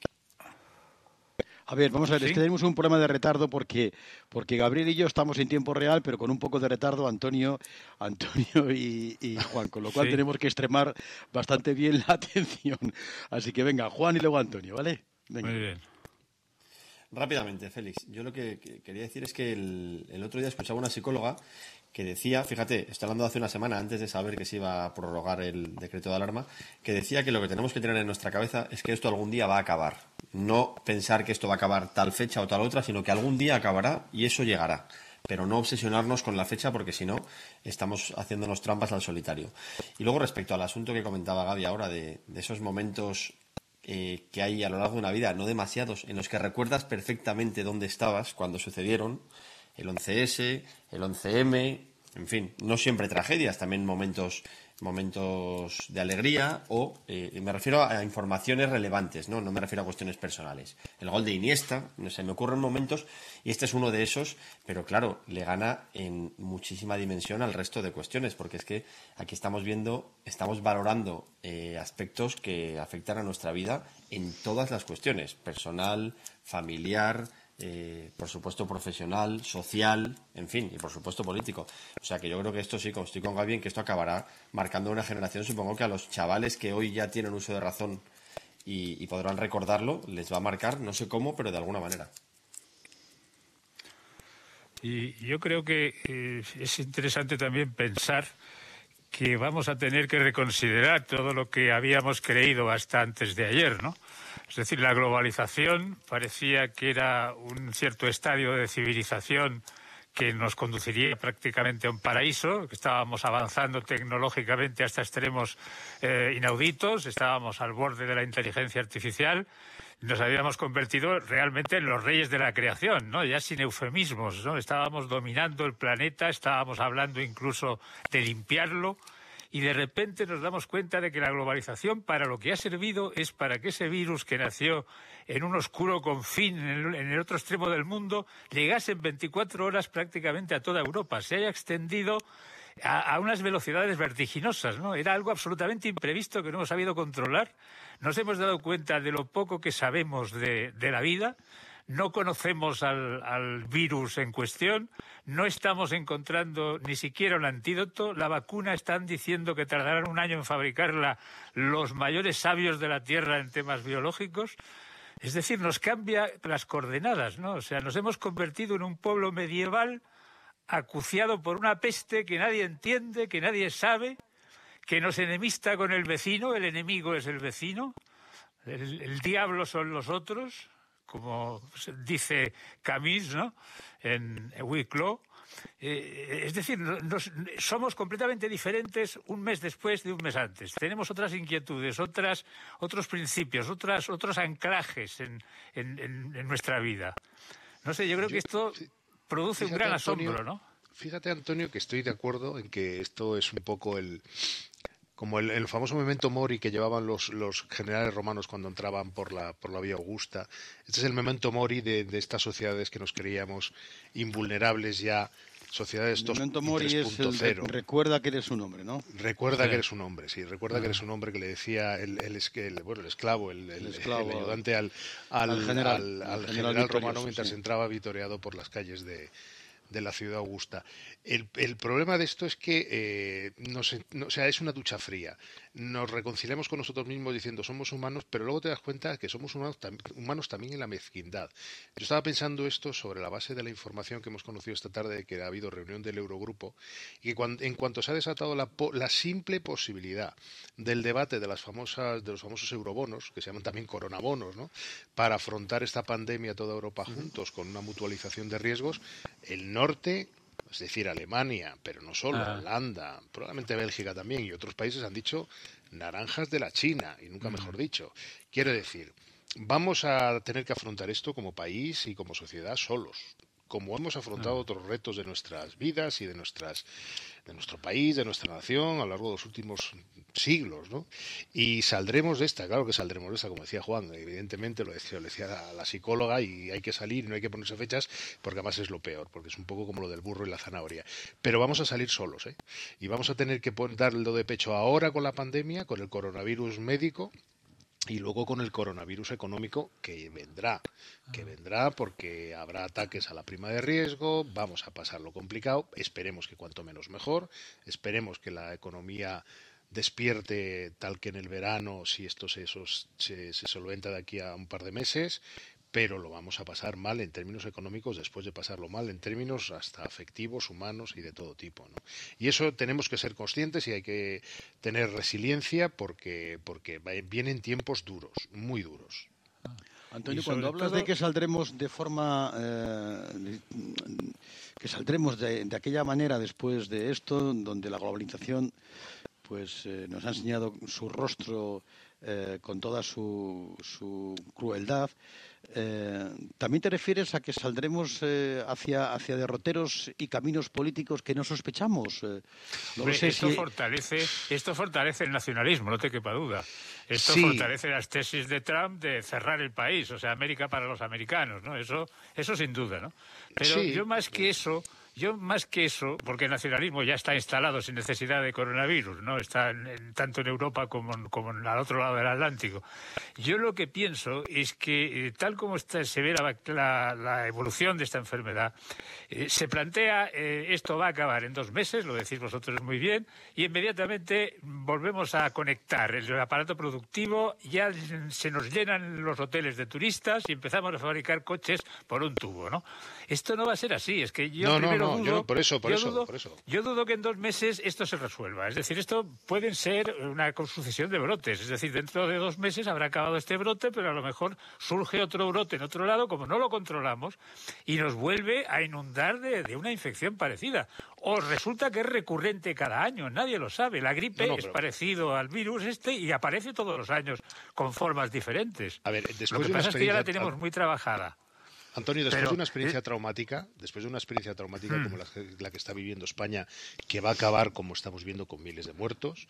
A ver, vamos a ver, ¿Sí? es que tenemos un problema de retardo porque, porque Gabriel y yo estamos en tiempo real, pero con un poco de retardo Antonio, Antonio y, y Juan, con lo cual Sí. tenemos que extremar bastante bien la atención. Así que venga, Juan y luego Antonio, ¿vale? Venga. Muy bien. Rápidamente, Félix, yo lo que, que quería decir es que el, el otro día escuchaba una psicóloga que decía, fíjate, estoy hablando de hace una semana antes de saber que se iba a prorrogar el decreto de alarma, que decía que lo que tenemos que tener en nuestra cabeza es que esto algún día va a acabar. No pensar que esto va a acabar tal fecha o tal otra, sino que algún día acabará y eso llegará. Pero no obsesionarnos con la fecha porque si no estamos haciéndonos trampas al solitario. Y luego respecto al asunto que comentaba Gaby ahora de, de esos momentos eh, que hay a lo largo de una vida, no demasiados, en los que recuerdas perfectamente dónde estabas cuando sucedieron, el once ese, el once eme, en fin, no siempre tragedias, también momentos momentos de alegría o, eh, me refiero a informaciones relevantes, ¿no? No me refiero a cuestiones personales. El gol de Iniesta, no sé, me ocurren momentos y este es uno de esos, pero claro, le gana en muchísima dimensión al resto de cuestiones, porque es que aquí estamos viendo, estamos valorando eh, aspectos que afectan a nuestra vida en todas las cuestiones, personal, familiar, Eh, por supuesto profesional, social, en fin, y por supuesto político. O sea que yo creo que esto sí, como estoy con Gaby, en que esto acabará marcando una generación. Supongo que a los chavales que hoy ya tienen uso de razón y, y podrán recordarlo, les va a marcar, no sé cómo, pero de alguna manera. Y yo creo que eh, es interesante también pensar que vamos a tener que reconsiderar todo lo que habíamos creído hasta antes de ayer, ¿no? Es decir, la globalización parecía que era un cierto estadio de civilización que nos conduciría prácticamente a un paraíso, que estábamos avanzando tecnológicamente hasta extremos eh, inauditos, estábamos al borde de la inteligencia artificial, nos habíamos convertido realmente en los reyes de la creación, ¿no? Ya sin eufemismos, ¿no? Estábamos dominando el planeta, estábamos hablando incluso de limpiarlo. Y de repente nos damos cuenta de que la globalización para lo que ha servido es para que ese virus que nació en un oscuro confín en el, en el otro extremo del mundo llegase en veinticuatro horas prácticamente a toda Europa, se haya extendido a, a unas velocidades vertiginosas, ¿no? Era algo absolutamente imprevisto que no hemos sabido controlar. Nos hemos dado cuenta de lo poco que sabemos de, de la vida. No conocemos al, al virus en cuestión, no estamos encontrando ni siquiera un antídoto. La vacuna están diciendo que tardarán un año en fabricarla los mayores sabios de la Tierra en temas biológicos. Es decir, nos cambia las coordenadas, ¿no? O sea, nos hemos convertido en un pueblo medieval acuciado por una peste que nadie entiende, que nadie sabe, que nos enemista con el vecino, el enemigo es el vecino, el, el diablo son los otros, como dice Camus, ¿no? En Wicklow. Eh, es decir, nos, somos completamente diferentes un mes después de un mes antes. Tenemos otras inquietudes, otras, otros principios, otras, otros anclajes en, en, en, en nuestra vida. No sé, yo creo yo, que esto produce fíjate, un gran Antonio, asombro, ¿no? Fíjate, Antonio, que estoy de acuerdo en que esto es un poco el... como el, el famoso memento mori que llevaban los, los generales romanos cuando entraban por la, por la vía Augusta. Este es el memento mori de, de estas sociedades que nos creíamos invulnerables ya, sociedades dos punto cero. Memento mori es el, recuerda que eres un hombre, ¿no? Recuerda sí. que eres un hombre, sí, recuerda ah. que eres un hombre, que le decía el, el, el, bueno, el esclavo, el, el, el, esclavo, el ayudante al, al, al general, al, al general, general romano mientras sí. entraba vitoreado por las calles de... de la ciudad augusta. El, el problema de esto es que eh, no se, no, o sea, es una ducha fría. nos reconciliamos con nosotros mismos diciendo somos humanos, pero luego te das cuenta que somos humanos, tam humanos también en la mezquindad. Yo estaba pensando esto sobre la base de la información que hemos conocido esta tarde de que ha habido reunión del Eurogrupo y que cuando, en cuanto se ha desatado la, la simple posibilidad del debate de las famosas de los famosos eurobonos, que se llaman también coronabonos, ¿no?, para afrontar esta pandemia toda Europa juntos con una mutualización de riesgos, el norte, es decir, Alemania, pero no solo, ah. Holanda, probablemente Bélgica también y otros países han dicho naranjas de la China, y nunca mejor dicho. Quiero decir, vamos a tener que afrontar esto como país y como sociedad solos, como hemos afrontado ah. otros retos de nuestras vidas y de nuestras de nuestro país, de nuestra nación, a lo largo de los últimos siglos, ¿no? Y saldremos de esta, claro que saldremos de esta, como decía Juan, evidentemente lo decía, lo decía la, la psicóloga, y hay que salir, no hay que ponerse fechas, porque además es lo peor, porque es un poco como lo del burro y la zanahoria. Pero vamos a salir solos, ¿eh? Y vamos a tener que dar el do de pecho ahora con la pandemia, con el coronavirus médico, y luego con el coronavirus económico que vendrá, que vendrá porque habrá ataques a la prima de riesgo, vamos a pasarlo complicado, esperemos que cuanto menos mejor, esperemos que la economía despierte tal que en el verano, si esto se, se, se solventa de aquí a un par de meses, pero lo vamos a pasar mal en términos económicos después de pasarlo mal en términos hasta afectivos, humanos y de todo tipo, ¿no? Y eso tenemos que ser conscientes y hay que tener resiliencia porque, porque vienen tiempos duros, muy duros. Antonio, cuando hablas todo... de que saldremos de forma, eh, que saldremos de, de aquella manera después de esto, donde la globalización pues eh, nos ha enseñado su rostro eh, con toda su, su crueldad, Eh, ¿también te refieres a que saldremos eh, hacia, hacia derroteros y caminos políticos que no sospechamos? Eh, no Hombre, sé esto, si... fortalece, esto fortalece el nacionalismo, no te quepa duda. Esto sí. fortalece las tesis de Trump de cerrar el país, o sea, América para los americanos, ¿no? Eso, eso sin duda, ¿no? Pero sí. yo más que eso... Yo más que eso, porque el nacionalismo ya está instalado sin necesidad de coronavirus, ¿no? Está en, en, tanto en Europa como, en, como en, al otro lado del Atlántico. Yo lo que pienso es que, eh, tal como está, se ve la, la, la evolución de esta enfermedad, eh, se plantea, eh, esto va a acabar en dos meses, lo decís vosotros muy bien, y inmediatamente volvemos a conectar el aparato productivo, ya se nos llenan los hoteles de turistas y empezamos a fabricar coches por un tubo, ¿no? Esto no va a ser así, es que yo no, primero no, no, dudo, yo no, por eso, por yo eso, dudo, por eso. Yo dudo que en dos meses esto se resuelva. Es decir, esto pueden ser una sucesión de brotes. Es decir, dentro de dos meses habrá acabado este brote, pero a lo mejor surge otro brote en otro lado, como no lo controlamos, y nos vuelve a inundar de, de una infección parecida. O resulta que es recurrente cada año, nadie lo sabe. La gripe no, no, pero... es parecido al virus este y aparece todos los años con formas diferentes. A ver, después lo que de pasa una es que ya la tenemos muy trabajada. Antonio, después Pero, de una experiencia ¿eh? traumática, después de una experiencia traumática hmm. como la, la que está viviendo España, que va a acabar, como estamos viendo, con miles de muertos,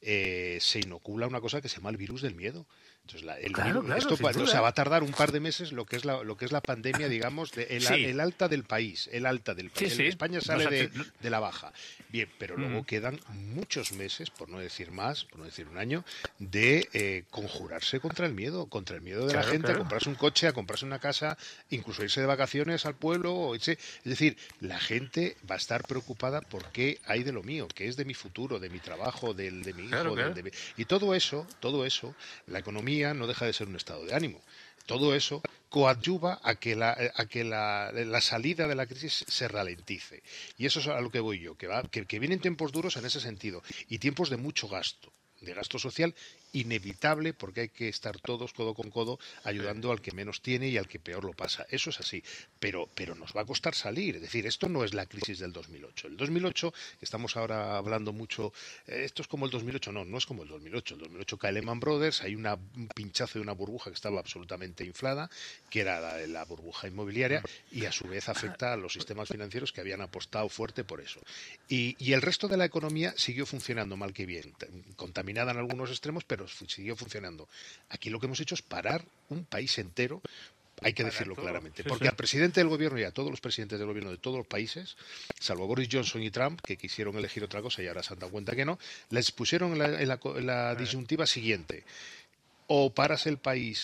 eh, se inocula una cosa que se llama el virus del miedo. Entonces, la, el claro, virus, claro, esto sin o duda. sea, va a tardar un par de meses lo que es la, lo que es la pandemia, digamos, de el, Sí. el alta del país, el alta del país. Sí, sí. España sale Nos de, hace- de la baja. Bien, pero luego Mm. quedan muchos meses, por no decir más, por no decir un año, de eh, conjurarse contra el miedo, contra el miedo de la Claro, gente, claro. a comprarse un coche, a comprarse una casa, incluso irse de vacaciones al pueblo. O irse, es decir, la gente va a estar preocupada por qué hay de lo mío, qué es de mi futuro, de mi trabajo, del de mi hijo. Claro, del claro. de mi- Y todo eso, todo eso, la economía no deja de ser un estado de ánimo. Todo eso coadyuva a que la, a que la, la salida de la crisis se ralentice. Y eso es a lo que voy yo, que, va, que, que vienen tiempos duros en ese sentido y tiempos de mucho gasto, de gasto social inevitable, porque hay que estar todos codo con codo ayudando al que menos tiene y al que peor lo pasa. Eso es así, pero, pero nos va a costar salir. Es decir, esto no es la crisis del dos mil ocho. El dos mil ocho, estamos ahora hablando mucho, eh, esto es como el dos mil ocho, no, no es como el dos mil ocho. El dos mil ocho cae Lehman Brothers, hay una, un pinchazo de una burbuja que estaba absolutamente inflada, que era la, la burbuja inmobiliaria, y a su vez afecta a los sistemas financieros que habían apostado fuerte por eso. Y, y el resto de la economía siguió funcionando mal que bien, contaminada en algunos extremos, pero siguió funcionando. Aquí lo que hemos hecho es parar un país entero, hay que Para decirlo todo. claramente, Sí, porque sí. al presidente del gobierno y a todos los presidentes del gobierno de todos los países, salvo Boris Johnson y Trump, que quisieron elegir otra cosa y ahora se han dado cuenta que no, les pusieron en la, en la, en la disyuntiva siguiente: o paras el país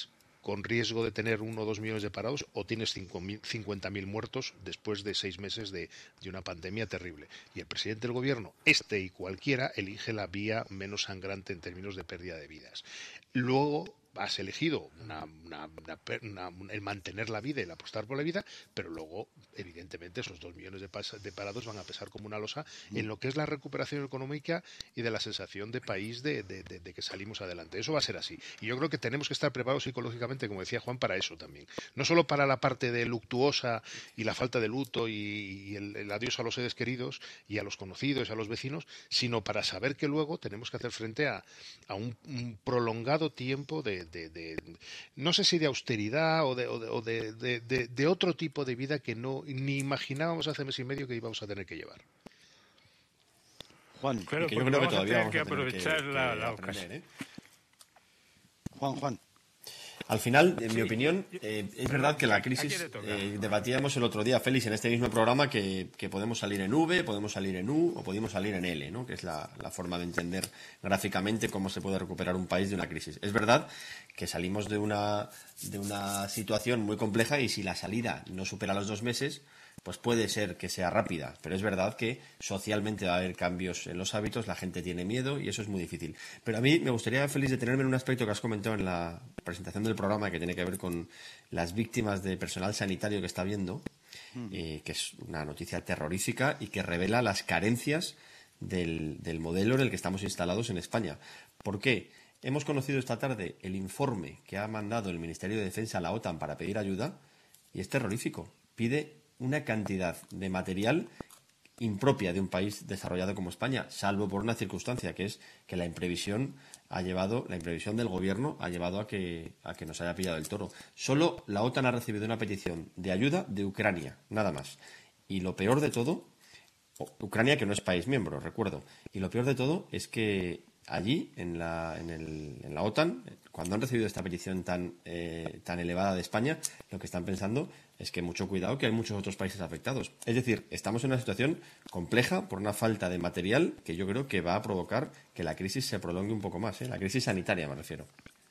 con riesgo de tener uno o dos millones de parados, o tienes cincuenta mil muertos después de seis meses de, de una pandemia terrible. Y el presidente del gobierno, este y cualquiera, elige la vía menos sangrante en términos de pérdida de vidas. Luego has elegido una, una, una, una, el mantener la vida, el apostar por la vida, pero luego, evidentemente, esos dos millones de, pas, de parados van a pesar como una losa mm. en lo que es la recuperación económica y de la sensación de país de, de, de, de que salimos adelante. Eso va a ser así. Y yo creo que tenemos que estar preparados psicológicamente, como decía Juan, para eso también. No solo para la parte de luctuosa y la falta de luto y, y el, el adiós a los seres queridos y a los conocidos y a los vecinos, sino para saber que luego tenemos que hacer frente a, a un, un prolongado tiempo de De, de, no sé si de austeridad o, de, o, de, de, de, de otro tipo de vida que no ni imaginábamos hace mes y medio que íbamos a tener que llevar. Juan, claro, que yo creo que todavía vamos que aprovechar que, la, que la ocasión. ¿eh? Juan, Juan. Al final, en sí, mi opinión, eh, es verdad que la crisis, eh, debatíamos el otro día, Félix, en este mismo programa, que, que podemos salir en V, podemos salir en U o podemos salir en L, ¿no? Que es la, la forma de entender gráficamente cómo se puede recuperar un país de una crisis. Es verdad que salimos de una, de una situación muy compleja y si la salida no supera los dos meses, pues puede ser que sea rápida, pero es verdad que socialmente va a haber cambios en los hábitos, la gente tiene miedo y eso es muy difícil. Pero a mí me gustaría, Félix, detenerme en un aspecto que has comentado en la presentación del programa que tiene que ver con las víctimas de personal sanitario que está habiendo, eh, que es una noticia terrorífica y que revela las carencias del, del modelo en el que estamos instalados en España. ¿Por qué? Hemos conocido esta tarde el informe que ha mandado el Ministerio de Defensa a la OTAN para pedir ayuda y es terrorífico. Pide una cantidad de material impropia de un país desarrollado como España, salvo por una circunstancia, que es que la imprevisión ha llevado, la imprevisión del gobierno ha llevado a que, a que nos haya pillado el toro. Solo la OTAN ha recibido una petición de ayuda de Ucrania, nada más. Y lo peor de todo, Ucrania que no es país miembro, recuerdo, y lo peor de todo es que allí, en la, en el, en la OTAN, cuando han recibido esta petición tan, eh, tan elevada de España, lo que están pensando es que mucho cuidado, que hay muchos otros países afectados. Es decir, estamos en una situación compleja por una falta de material que yo creo que va a provocar que la crisis se prolongue un poco más, ¿eh? La crisis sanitaria me refiero.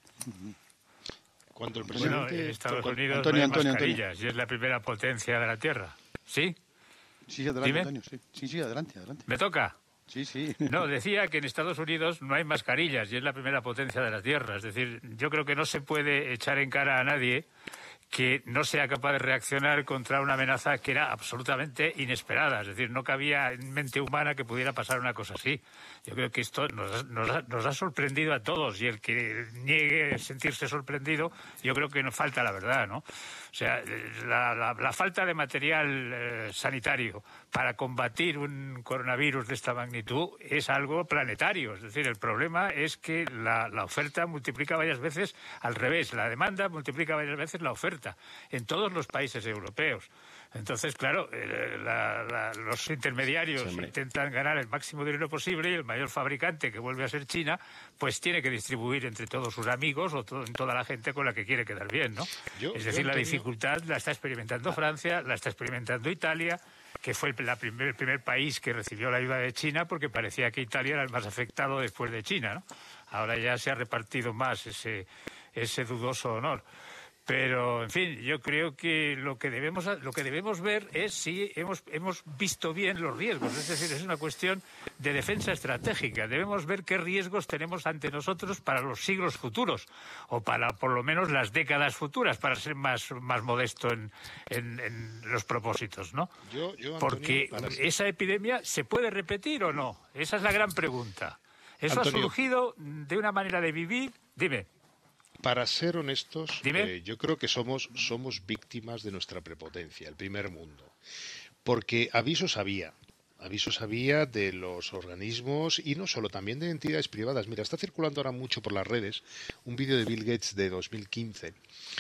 Cuando el presidente... Bueno, en Estados Unidos Antonio, no hay Antonio, mascarillas Antonio. y es la primera potencia de la Tierra. ¿Sí? Sí, adelante, Antonio, sí. Sí, sí, adelante, adelante. ¿Me toca? Sí, sí. No, decía que en Estados Unidos no hay mascarillas y es la primera potencia de la Tierra. Es decir, yo creo que no se puede echar en cara a nadie que no sea capaz de reaccionar contra una amenaza que era absolutamente inesperada. Es decir, no cabía en mente humana que pudiera pasar una cosa así. Yo creo que esto nos, nos, ha, nos ha sorprendido a todos y el que niegue sentirse sorprendido, yo creo que nos falta la verdad, ¿no? O sea, la, la, la falta de material eh, sanitario para combatir un coronavirus de esta magnitud es algo planetario. Es decir, el problema es que la, la oferta multiplica varias veces al revés. La demanda multiplica varias veces la oferta en todos los países europeos. Entonces, claro, eh, la, la, los intermediarios sí, intentan ganar el máximo dinero posible y el mayor fabricante, que vuelve a ser China, pues tiene que distribuir entre todos sus amigos o to toda la gente con la que quiere quedar bien, ¿no? Yo, es decir, yo, la dificultad la está experimentando Francia, la está experimentando Italia, que fue el, la primer, el primer país que recibió la ayuda de China porque parecía que Italia era el más afectado después de China, ¿no? Ahora ya se ha repartido más ese, ese dudoso honor. Pero, en fin, yo creo que lo que debemos lo que debemos ver es si hemos hemos visto bien los riesgos. Es decir, es una cuestión de defensa estratégica. Debemos ver qué riesgos tenemos ante nosotros para los siglos futuros o para, por lo menos, las décadas futuras, para ser más, más modesto en, en, en los propósitos, ¿no? Yo, yo, Antonio, Porque esa epidemia se puede repetir o no. Esa es la gran pregunta. Eso Antonio, ha surgido de una manera de vivir. Dime. Para ser honestos, eh, yo creo que somos, somos víctimas de nuestra prepotencia, el primer mundo. Porque avisos había, avisos había de los organismos y no solo, también de entidades privadas. Mira, está circulando ahora mucho por las redes un vídeo de Bill Gates de dos mil quince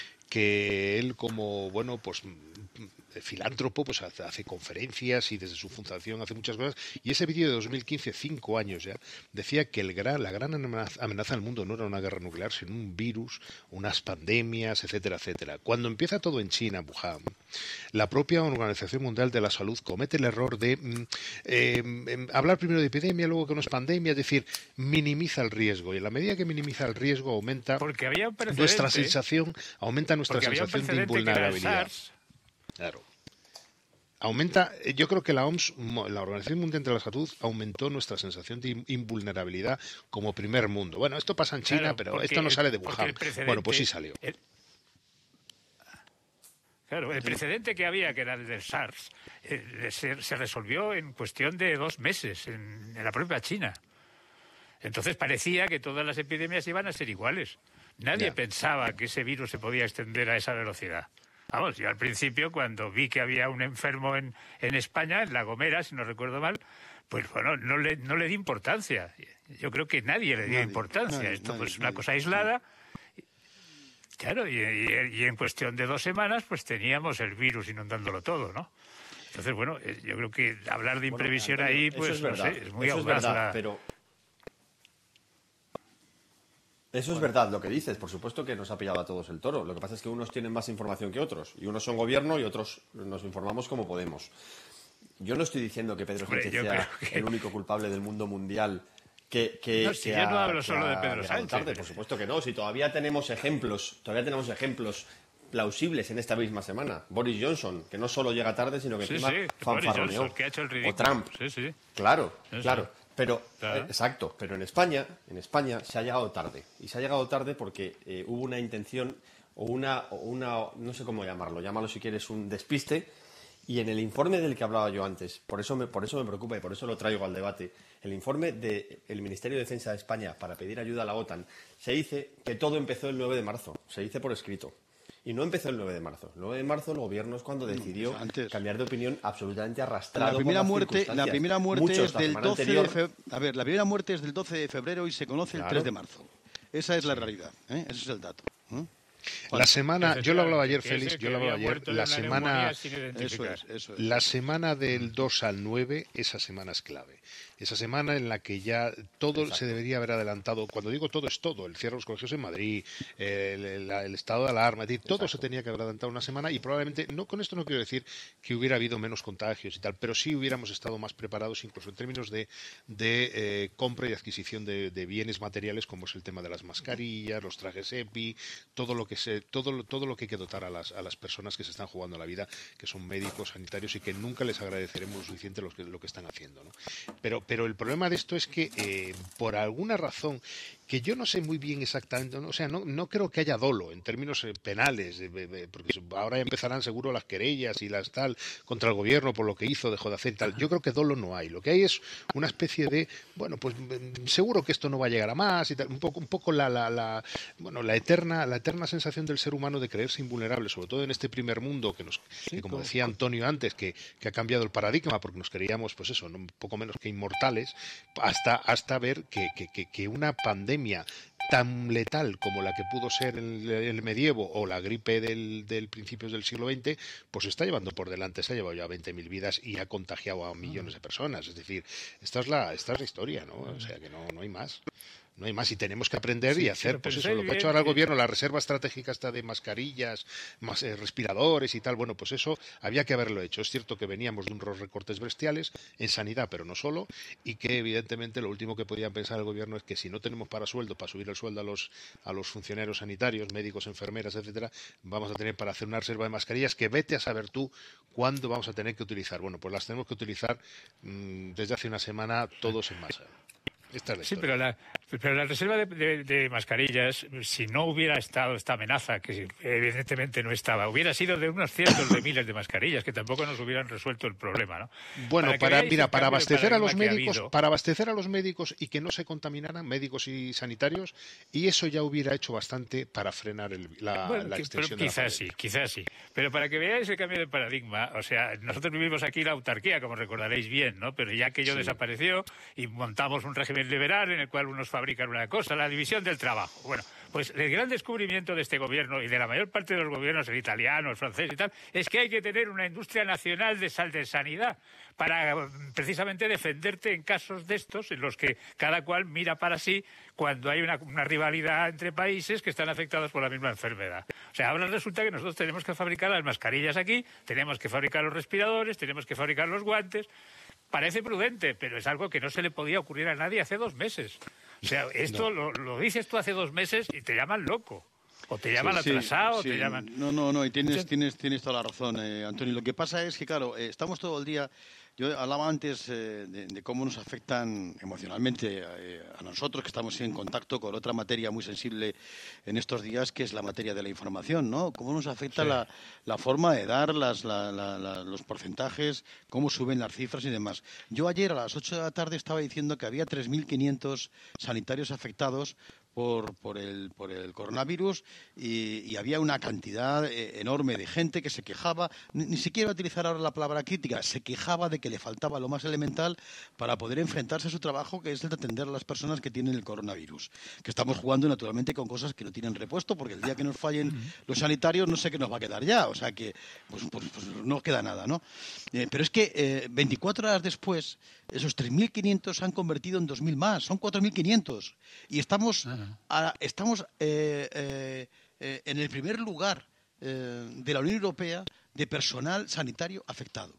que él como, bueno, pues filántropo, pues hace, hace conferencias y desde su fundación hace muchas cosas. Y ese vídeo de dos mil quince, cinco años ya, decía que el gran, la gran amenaza al mundo no era una guerra nuclear, sino un virus, unas pandemias, etcétera, etcétera. Cuando empieza todo en China, Wuhan, la propia Organización Mundial de la Salud comete el error de mm, eh, hablar primero de epidemia, luego que no es pandemia, es decir, minimiza el riesgo. Y en la medida que minimiza el riesgo, aumenta Porque había un precedente, nuestra sensación, aumenta nuestra porque había un sensación de precedente que era el invulnerabilidad. SARS. Claro. Aumenta, yo creo que la O M S, la Organización Mundial de la Salud, aumentó nuestra sensación de invulnerabilidad como primer mundo. Bueno, esto pasa en China, Claro, pero porque esto no el- sale de porque Wuhan. el precedente- Bueno, pues sí salió. el- Claro, el precedente que había, que era el del SARS, eh, se, se resolvió en cuestión de dos meses en, en la propia China. Entonces parecía que todas las epidemias iban a ser iguales. Nadie Ya. pensaba que ese virus se podía extender a esa velocidad. Vamos, yo al principio, cuando vi que había un enfermo en, en España, en La Gomera, si no recuerdo mal, pues bueno, no le, no le di importancia. Yo creo que nadie le dio Nadie, importancia. nadie, Esto nadie, pues es una nadie, cosa aislada. Claro, y, y- y en cuestión de dos semanas, pues teníamos el virus inundándolo todo, ¿no? Entonces, bueno, eh, yo creo que hablar de Bueno, imprevisión Antonio, ahí, eso pues es no verdad, sé, es muy eso es audaz. verdad, la- pero eso es verdad lo que dices. Por supuesto que nos ha pillado a todos el toro. Lo que pasa es que unos tienen más información que otros. Y unos son gobierno y otros nos informamos como podemos. Yo no estoy diciendo que Pedro Hombre, Sánchez yo sea creo que- el único culpable del mundo mundial que, que, No, si que yo no ha- hablo que solo de ha Pedro llegado Sánchez. tarde. Por supuesto que no. Si todavía tenemos ejemplos, todavía tenemos ejemplos plausibles en esta misma semana. Boris Johnson, que no solo llega tarde, sino que Sí, encima sí, Boris fanfarroneó. Johnson, que ha hecho el ridículo. O Trump. Sí, sí. Claro, Sí, sí. claro. Pero, Claro. eh, exacto, pero en España, en España se ha llegado tarde. Y se ha llegado tarde porque eh, hubo una intención o una, o una, no sé cómo llamarlo, llámalo si quieres un despiste. Y en el informe del que hablaba yo antes, por eso me, por eso me preocupa y por eso lo traigo al debate, el informe del Ministerio de Defensa de España para pedir ayuda a la OTAN, se dice que todo empezó el nueve de marzo, se dice por escrito. Y no empezó el nueve de marzo. El nueve de marzo el gobierno es cuando decidió cambiar de opinión absolutamente arrastrado La primera por las muerte, la circunstancias. primera muerte Muchos es la del semana doce anterior. de febrero. A ver, la primera muerte es del doce de febrero y se conoce el Claro. tres de marzo. Esa es la realidad, ¿eh? Ese es el dato. ¿eh? La semana, yo lo hablaba ayer, Que es el Félix, que yo lo hablaba había ayer, muerto de la una semana, neumonía sin identificar. Eso es, eso es. la semana del dos al nueve, esa semana es clave. Esa semana en la que ya todo se debería haber adelantado. Cuando digo todo, es todo. El cierre de los colegios en Madrid, el, el- el estado de alarma, es decir, todo se tenía que haber adelantado una semana y probablemente, no con esto no quiero decir que hubiera habido menos contagios y tal, pero sí hubiéramos estado más preparados incluso en términos de, de eh, compra y adquisición de, de bienes materiales como es el tema de las mascarillas, los trajes EPI, todo lo que se, todo, lo- todo lo que hay que dotar a las, a las personas que se están jugando la vida, que son médicos, sanitarios y que nunca les agradeceremos lo suficiente lo que, lo que están haciendo, ¿no? Pero, pero el problema de esto es que eh, por alguna razón que yo no sé muy bien exactamente, ¿no? O sea, no, no creo que haya dolo en términos eh, penales, eh, eh, porque ahora ya empezarán seguro las querellas y las tal contra el gobierno por lo que hizo, dejó de hacer y tal. Yo creo que dolo no hay. Lo que hay es una especie de, bueno, pues mm, seguro que esto no va a llegar a más y tal. Un poco, un poco la, la, la, bueno, la eterna, la eterna sensación del ser humano de creerse invulnerable, sobre todo en este primer mundo que nos, que como decía Antonio antes, que, que ha cambiado el paradigma porque nos creíamos, pues eso, ¿no? Un poco menos que inmortales, hasta, hasta ver que, que, que, que una pandemia tan letal como la que pudo ser el, el medievo o la gripe del, del principios del siglo veinte, pues está llevando por delante, se ha llevado ya veinte mil vidas y ha contagiado a millones de personas. Es decir, esta es la, esta es la historia, ¿no? O sea, que no, no hay más. No hay más y tenemos que aprender Sí, y hacer pero pues eso, pensáis lo que ha bien hecho ahora el que- gobierno, la reserva estratégica está de mascarillas, más eh, respiradores y tal, bueno, pues eso había que haberlo hecho. Es cierto que veníamos de unos recortes bestiales en sanidad, pero no solo, y que evidentemente lo último que podía pensar el gobierno es que si no tenemos para sueldo, para subir el sueldo a los a los funcionarios sanitarios, médicos, enfermeras, etcétera, vamos a tener para hacer una reserva de mascarillas que vete a saber tú cuándo vamos a tener que utilizar. Bueno, pues las tenemos que utilizar mmm, desde hace una semana todos en masa. Esta es la Sí, historia. pero la, pero la reserva de, de- de mascarillas, si no hubiera estado esta amenaza, que evidentemente no estaba, hubiera sido de unos cientos de miles de mascarillas, que tampoco nos hubieran resuelto el problema, ¿no? Bueno, que para, veáis mira, el para cambio de abastecer a los paradigma que ha médicos, habido. para abastecer a los médicos y que no se contaminaran, médicos y sanitarios, y eso ya hubiera hecho bastante para frenar el- la, Bueno, la que- extensión pero de la quizás sí, quizás sí. Pero para que veáis el cambio de paradigma, o sea, nosotros vivimos aquí la autarquía, como recordaréis bien, ¿no? Pero ya que ello Sí. desapareció y montamos un régimen liberal en el cual unos fabricantes fabrican una cosa, la división del trabajo. Bueno, pues el gran descubrimiento de este gobierno y de la mayor parte de los gobiernos, el italiano, el francés y tal, es que hay que tener una industria nacional de, sal de sanidad para precisamente defenderte en casos de estos en los que cada cual mira para sí cuando hay una, una rivalidad entre países que están afectados por la misma enfermedad. O sea, ahora resulta que nosotros tenemos que fabricar las mascarillas aquí, tenemos que fabricar los respiradores, tenemos que fabricar los guantes. Parece prudente, pero es algo que no se le podía ocurrir a nadie hace dos meses. O sea, esto no. lo, lo dices tú hace dos meses y te llaman loco. O te llaman sí, atrasado, sí, o sí. te llaman... No, no, no, y tienes, tienes, tienes toda la razón, eh, Antonio. Lo que pasa es que, claro, eh, estamos todo el día... Yo hablaba antes eh, de, de cómo nos afectan emocionalmente eh, a nosotros, que estamos en contacto con otra materia muy sensible en estos días, que es la materia de la información, ¿no? Cómo nos afecta sí. la, la forma de dar las, la, la, la, los porcentajes, cómo suben las cifras y demás. Yo ayer a las ocho de la tarde estaba diciendo que había tres mil quinientos sanitarios afectados por, por, el, por el coronavirus y, y había una cantidad eh, enorme de gente que se quejaba, ni, ni siquiera utilizar ahora la palabra crítica, se quejaba de que le faltaba lo más elemental para poder enfrentarse a su trabajo, que es el de atender a las personas que tienen el coronavirus. Que estamos jugando naturalmente con cosas que no tienen repuesto, porque el día que nos fallen los sanitarios no sé qué nos va a quedar ya, o sea que pues, pues, pues no queda nada, ¿no? Eh, pero es que eh, veinticuatro horas después, esos tres mil quinientos se han convertido en dos mil más, son cuatro mil quinientos y estamos... A, estamos eh, eh, eh, en el primer lugar eh, de la Unión Europea de personal sanitario afectado.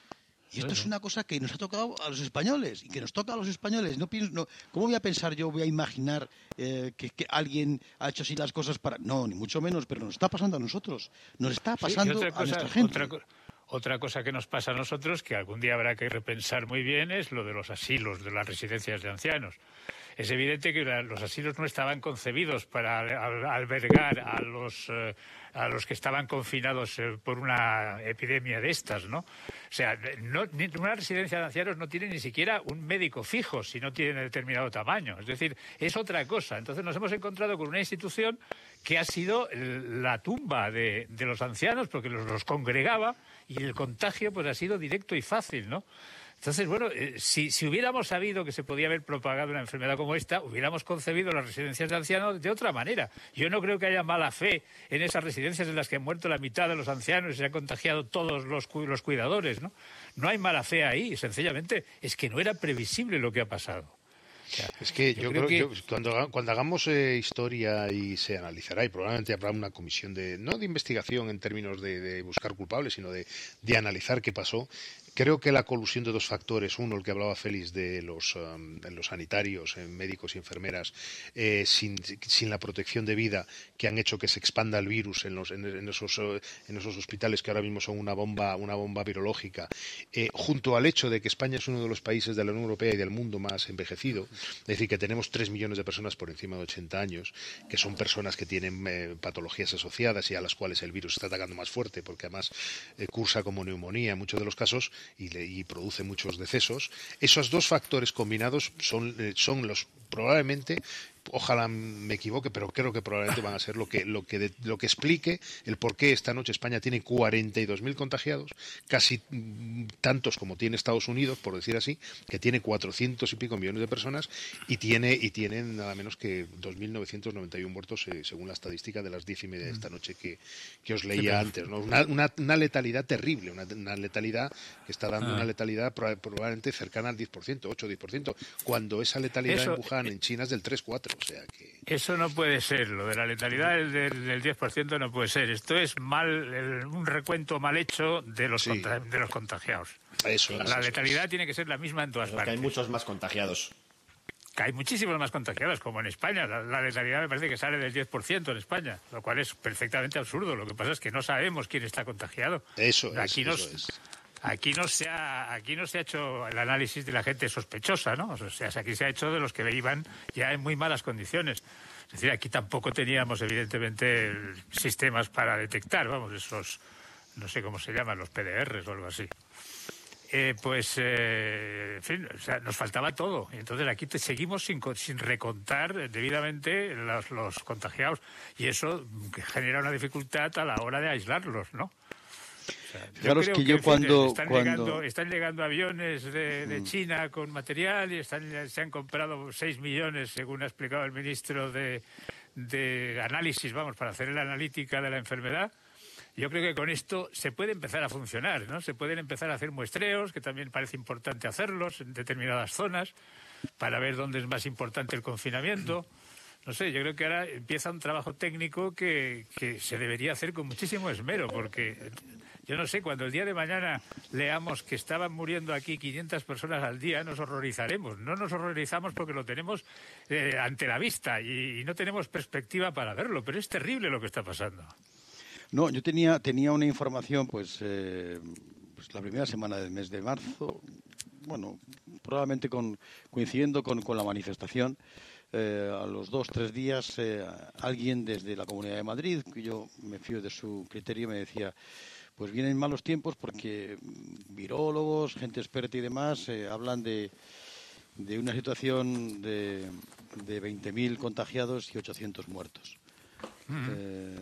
Y esto es una cosa que nos ha tocado a los españoles y que nos toca a los españoles. No pienso, no, ¿cómo voy a pensar yo, voy a imaginar eh, que, que alguien ha hecho así las cosas para...? No, ni mucho menos, pero nos está pasando a nosotros. Nos está pasando sí, cosa, a nuestra gente. Otra, otra cosa que nos pasa a nosotros, que algún día habrá que repensar muy bien, es lo de los asilos, de las residencias de ancianos. Es evidente que los asilos no estaban concebidos para albergar a los, eh, a los que estaban confinados eh, por una epidemia de estas, ¿no? O sea, no, una residencia de ancianos no tiene ni siquiera un médico fijo si no tiene determinado tamaño. Es decir, es otra cosa. Entonces nos hemos encontrado con una institución que ha sido la tumba de, de los ancianos porque los, los congregaba y el contagio pues ha sido directo y fácil, ¿no? Entonces, bueno, eh, si, si hubiéramos sabido que se podía haber propagado una enfermedad como esta, hubiéramos concebido las residencias de ancianos de otra manera. Yo no creo que haya mala fe en esas residencias en las que han muerto la mitad de los ancianos y se han contagiado todos los, los cuidadores, ¿no? No hay mala fe ahí, sencillamente es que no era previsible lo que ha pasado. O sea, es que yo, yo creo, creo que yo, cuando, cuando hagamos eh, historia y se analizará, y probablemente habrá una comisión de, no de investigación en términos de, de buscar culpables, sino de, de analizar qué pasó. Creo que la colusión de dos factores, uno, el que hablaba Félix de los, um, de los sanitarios, eh, médicos y enfermeras, eh, sin, sin la protección debida, que han hecho que se expanda el virus en, los, en, en, esos, en esos hospitales que ahora mismo son una bomba, una bomba virológica, eh, junto al hecho de que España es uno de los países de la Unión Europea y del mundo más envejecido, es decir, que tenemos tres millones de personas por encima de ochenta años, que son personas que tienen eh, patologías asociadas y a las cuales el virus está atacando más fuerte, porque además eh, cursa como neumonía en muchos de los casos, Y, le, y produce muchos decesos. Esos dos factores combinados son, son los probablemente, ojalá me equivoque, pero creo que probablemente van a ser lo que, lo que, de, lo que explique el por qué esta noche España tiene cuarenta y dos mil contagiados, casi tantos como tiene Estados Unidos, por decir así, que tiene cuatrocientos y pico millones de personas y tiene y tienen nada menos que dos mil novecientos noventa y uno muertos eh, según la estadística de las diez y media de esta noche que, que os leía sí, pero... antes, ¿no? Una, una, una letalidad terrible, una, una letalidad que está dando ah. una letalidad probablemente cercana al diez por ciento, ocho o diez por ciento, cuando esa letalidad Eso... en Wuhan, en China, es del tres cuatro. O sea que... Eso no puede ser, lo de la letalidad del, del diez por ciento no puede ser. Esto es mal el, un recuento mal hecho de los, sí. contra, de los contagiados. Eso, la eso, letalidad eso. tiene que ser la misma en todas Pero partes. Que hay muchos más contagiados. Que hay muchísimos más contagiados, como en España. La, la letalidad me parece que sale del diez por ciento en España, lo cual es perfectamente absurdo. Lo que pasa es que no sabemos quién está contagiado. Eso es, Aquí eso nos, es. Aquí no se ha, aquí no se ha hecho el análisis de la gente sospechosa, ¿no? O sea, aquí se ha hecho de los que iban ya en muy malas condiciones. Es decir, aquí tampoco teníamos, evidentemente, sistemas para detectar, vamos, esos, no sé cómo se llaman, los P D Rs o algo así. Eh, pues, eh, en fin, o sea, nos faltaba todo. Y entonces aquí te seguimos sin, sin recontar debidamente los, los contagiados. Y eso genera una dificultad a la hora de aislarlos, ¿no? O sea, Fijaros yo creo que yo en fin, cuando- están, cuando- Llegando, están llegando aviones de, de Mm. China con material y están, se han comprado seis millones, según ha explicado el ministro de, de análisis, vamos, para hacer la analítica de la enfermedad. Yo creo que con esto se puede empezar a funcionar, ¿no? Se pueden empezar a hacer muestreos, que también parece importante hacerlos en determinadas zonas, para ver dónde es más importante el confinamiento. No sé, yo creo que ahora empieza un trabajo técnico que, que se debería hacer con muchísimo esmero, porque yo no sé, cuando el día de mañana leamos que estaban muriendo aquí quinientas personas al día, nos horrorizaremos. No nos horrorizamos porque lo tenemos eh, ante la vista y, y no tenemos perspectiva para verlo, pero es terrible lo que está pasando. No, yo tenía, tenía una información, pues, eh, pues la primera semana del mes de marzo, bueno, probablemente con, coincidiendo con, con la manifestación, eh, a los dos, tres días, eh, alguien desde la Comunidad de Madrid, que yo me fío de su criterio, me decía, pues vienen malos tiempos porque virólogos, gente experta y demás, eh, hablan de, de una situación de, de veinte mil contagiados y ochocientos muertos. Mm. Eh,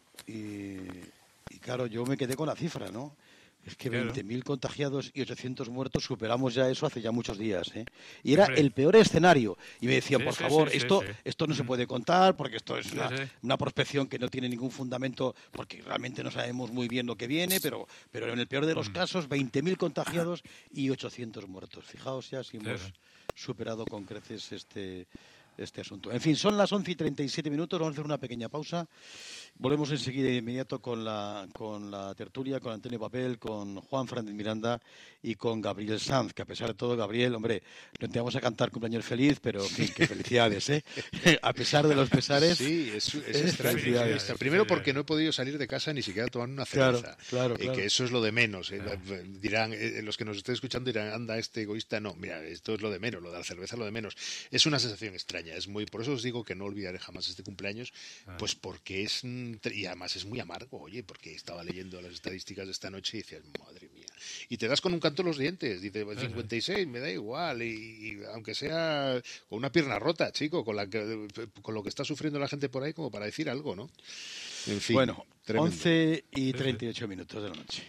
y, y claro, yo me quedé con la cifra, ¿no? Es que Claro. veinte mil contagiados y ochocientos muertos, superamos ya eso hace ya muchos días, ¿eh? Y era Hombre. el peor escenario. Y me decían, Sí, por sí, favor, sí, sí, esto, sí. esto no se puede contar porque esto es Sí, una, sí. una prospección que no tiene ningún fundamento porque realmente no sabemos muy bien lo que viene, pero, pero en el peor de los Mm. casos, veinte mil contagiados y ochocientos muertos. Fijaos ya si hemos Claro. superado con creces este, este asunto. En fin, son las once y treinta y siete minutos, vamos a hacer una pequeña pausa. Volvemos enseguida de inmediato con la, con la tertulia, con Antonio Papel, con Juan Fernández Miranda y con Gabriel Sanz, que a pesar de todo, Gabriel, hombre, no te vamos a cantar cumpleaños feliz, pero en fin, que felicidades, ¿eh? A pesar de los pesares. Sí, es, es eh, extraño. felicidades. Está- Primero porque no he podido salir de casa ni siquiera a tomar una Claro, cerveza. claro, Eh, claro. que eso es lo de menos. eh. Dirán, eh, los que nos estén escuchando dirán, anda, este egoísta. No, mira, esto es lo de menos, lo de la cerveza es lo de menos. Es una sensación extraña. Es muy, por eso os digo que no olvidaré jamás este cumpleaños, pues porque es, mm, tr- y además es muy amargo, oye, porque estaba leyendo las estadísticas de esta noche y decías, madre mía. Y te das con un canto en los dientes, dice, cincuenta y seis, me da igual, y, y aunque sea con una pierna rota, chico, con, la que, con lo que está sufriendo la gente por ahí, como para decir algo, ¿no? En fin, Bueno, tremendo. once y treinta y ocho minutos de la noche.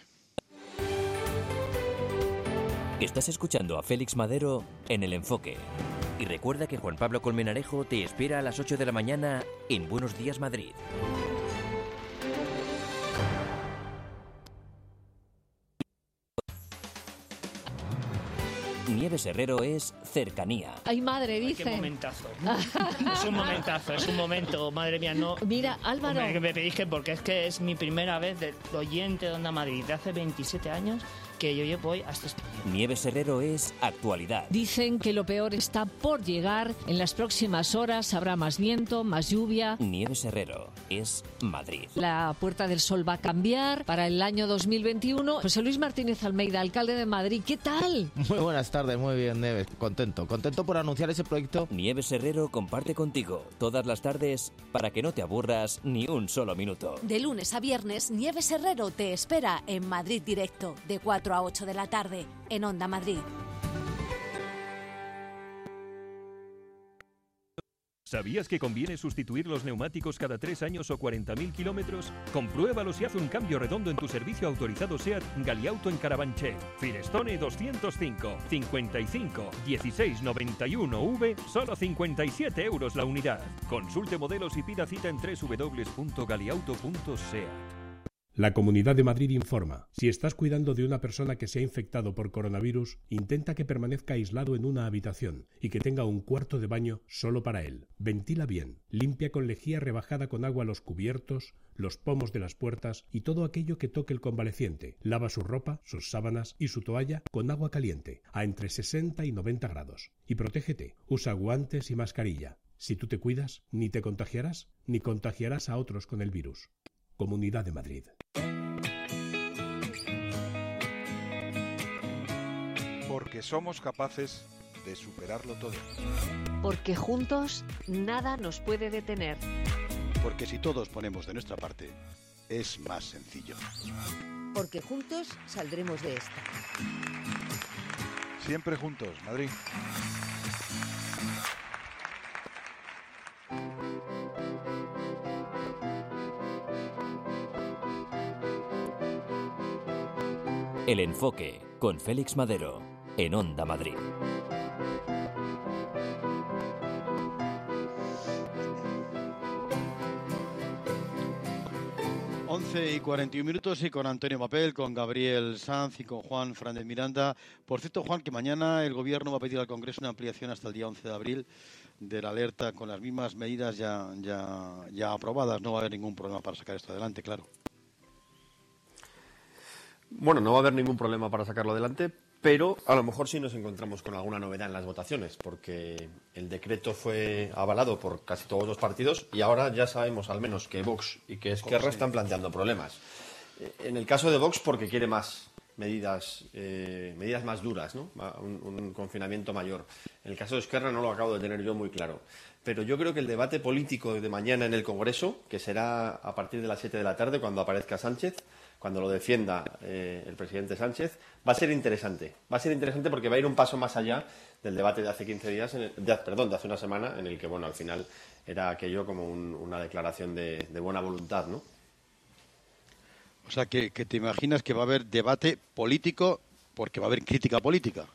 Estás escuchando a Félix Madero en El Enfoque. Y recuerda que Juan Pablo Colmenarejo te espera a las ocho de la mañana en Buenos Días Madrid. Nieves Herrero es cercanía. Ay, madre, Qué dice. momentazo. Es un momentazo, es un momento, madre mía, no. Mira, Álvaro. Me, me pedís que porque es que es mi primera vez de oyente de Onda Madrid de hace veintisiete años que yo, yo voy a este estudio. Nieves Herrero es actualidad. Dicen que lo peor está por llegar. En las próximas horas habrá más viento, más lluvia. Nieves Herrero es Madrid. La Puerta del Sol va a cambiar para el año dos mil veintiuno. José Luis Martínez Almeida, alcalde de Madrid, ¿qué tal? Muy buenas tardes, muy bien, Neves. Contento, contento por anunciar ese proyecto. Nieves Herrero comparte contigo todas las tardes para que no te aburras ni un solo minuto. De lunes a viernes, Nieves Herrero te espera en Madrid Directo, de cuatro a ocho de la tarde, en Onda Madrid. ¿Sabías que conviene sustituir los neumáticos cada tres años o cuarenta mil kilómetros? Compruébalo si hace un cambio redondo en tu servicio autorizado SEAT Galiauto en Carabanchel. Firestone doscientos cinco, cincuenta y cinco, dieciséis noventa y uno V, solo cincuenta y siete euros la unidad. Consulte modelos y pida cita en doble u doble u doble u punto galiauto punto seat. La Comunidad de Madrid informa. Si estás cuidando de una persona que se ha infectado por coronavirus, intenta que permanezca aislado en una habitación y que tenga un cuarto de baño solo para él. Ventila bien, limpia con lejía rebajada con agua los cubiertos, los pomos de las puertas y todo aquello que toque el convaleciente. Lava su ropa, sus sábanas y su toalla con agua caliente, a entre sesenta y noventa grados. Y protégete, usa guantes y mascarilla. Si tú te cuidas, ni te contagiarás, ni contagiarás a otros con el virus. Comunidad de Madrid. Porque somos capaces de superarlo todo. Porque juntos nada nos puede detener. Porque si todos ponemos de nuestra parte, es más sencillo. Porque juntos saldremos de esta. Siempre juntos, Madrid. El Enfoque, con Félix Madero, en Onda Madrid. once y cuarenta y un minutos y con Antonio Mapel, con Gabriel Sanz y con Juan Fernández Miranda. Por cierto, Juan, que mañana el Gobierno va a pedir al Congreso una ampliación hasta el día once de abril de la alerta con las mismas medidas ya, ya, ya aprobadas. No va a haber ningún problema para sacar esto adelante, claro. Bueno, no va a haber ningún problema para sacarlo adelante, pero a lo mejor sí nos encontramos con alguna novedad en las votaciones, porque el decreto fue avalado por casi todos los partidos y ahora ya sabemos al menos que Vox y que Esquerra están planteando problemas. En el caso de Vox, porque quiere más medidas, eh, medidas más duras, ¿no? Un, un confinamiento mayor. En el caso de Esquerra no lo acabo de tener yo muy claro. Pero yo creo que el debate político de mañana en el Congreso, que será a partir de las siete de la tarde cuando aparezca Sánchez, cuando lo defienda eh, el presidente Sánchez, va a ser interesante. Va a ser interesante porque va a ir un paso más allá del debate de hace quince días, en el, de, perdón, de hace una semana, en el que, bueno, al final era aquello como un, una declaración de, de buena voluntad, ¿no? O sea, que, que te imaginas que va a haber debate político porque va a haber crítica política.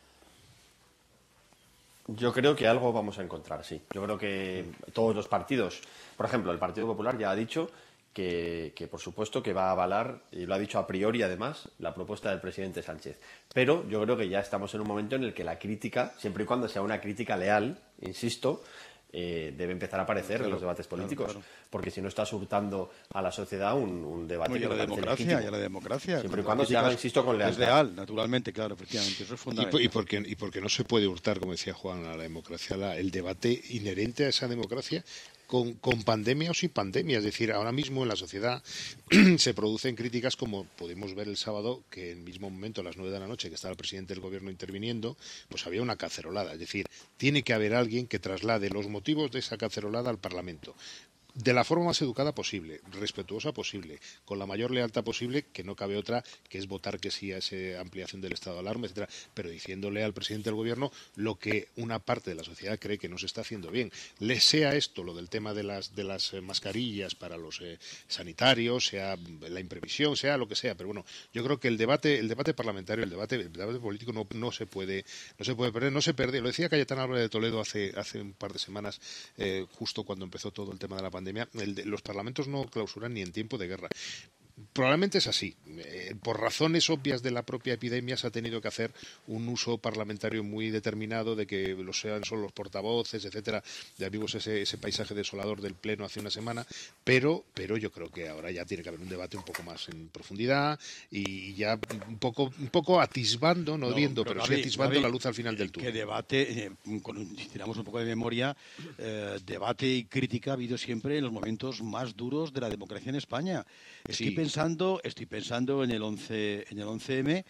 Yo creo que algo vamos a encontrar, sí. Yo creo que todos los partidos, por ejemplo, el Partido Popular ya ha dicho que, que por supuesto, que va a avalar, y lo ha dicho a priori además, la propuesta del presidente Sánchez. Pero yo creo que ya estamos en un momento en el que la crítica, siempre y cuando sea una crítica leal, insisto, eh, debe empezar a aparecer claro, en los debates políticos. Claro, claro. Porque si no está hurtando a la sociedad un, un debate bueno, y que a la democracia, y a la democracia. Siempre y cuando se haga, insisto, con lealtad. Es leal, naturalmente, claro, efectivamente. Eso es fundamental. Y, y, porque, y porque no se puede hurtar, como decía Juan, a la democracia, la, el debate inherente a esa democracia Con, con pandemia o sin pandemia. Es decir, ahora mismo en la sociedad se producen críticas como podemos ver el sábado, que en el mismo momento, a las nueve de la noche, que estaba el presidente del gobierno interviniendo, pues había una cacerolada. Es decir, tiene que haber alguien que traslade los motivos de esa cacerolada al Parlamento. De la forma más educada posible, respetuosa posible, con la mayor lealtad posible, que no cabe otra, que es votar que sí a esa ampliación del estado de alarma, etcétera, pero diciéndole al presidente del gobierno lo que una parte de la sociedad cree que no se está haciendo bien. Le sea esto, lo del tema de las de las eh, mascarillas para los eh, sanitarios, sea la imprevisión, sea lo que sea, pero bueno, yo creo que el debate el debate parlamentario, el debate el debate político no, no se puede no se puede perder, no se pierde. Lo decía Cayetana Álvarez de Toledo hace hace un par de semanas, eh, justo cuando empezó todo el tema de la pandemia. El de, los parlamentos no clausuran ni en tiempo de guerra. Probablemente es así. Eh, por razones obvias de la propia epidemia se ha tenido que hacer un uso parlamentario muy determinado de que lo sean solo los portavoces, etcétera. Ya vimos ese, ese paisaje desolador del Pleno hace una semana, pero, pero yo creo que ahora ya tiene que haber un debate un poco más en profundidad y ya un poco, un poco atisbando, no, no viendo, pero, pero Gaby, sí atisbando Gaby, la luz al final del túnel. Que debate, eh, con, si tiramos un poco de memoria, eh, debate y crítica ha habido siempre en los momentos más duros de la democracia en España. Estoy sí. pensando, estoy pensando en el once, en el once eme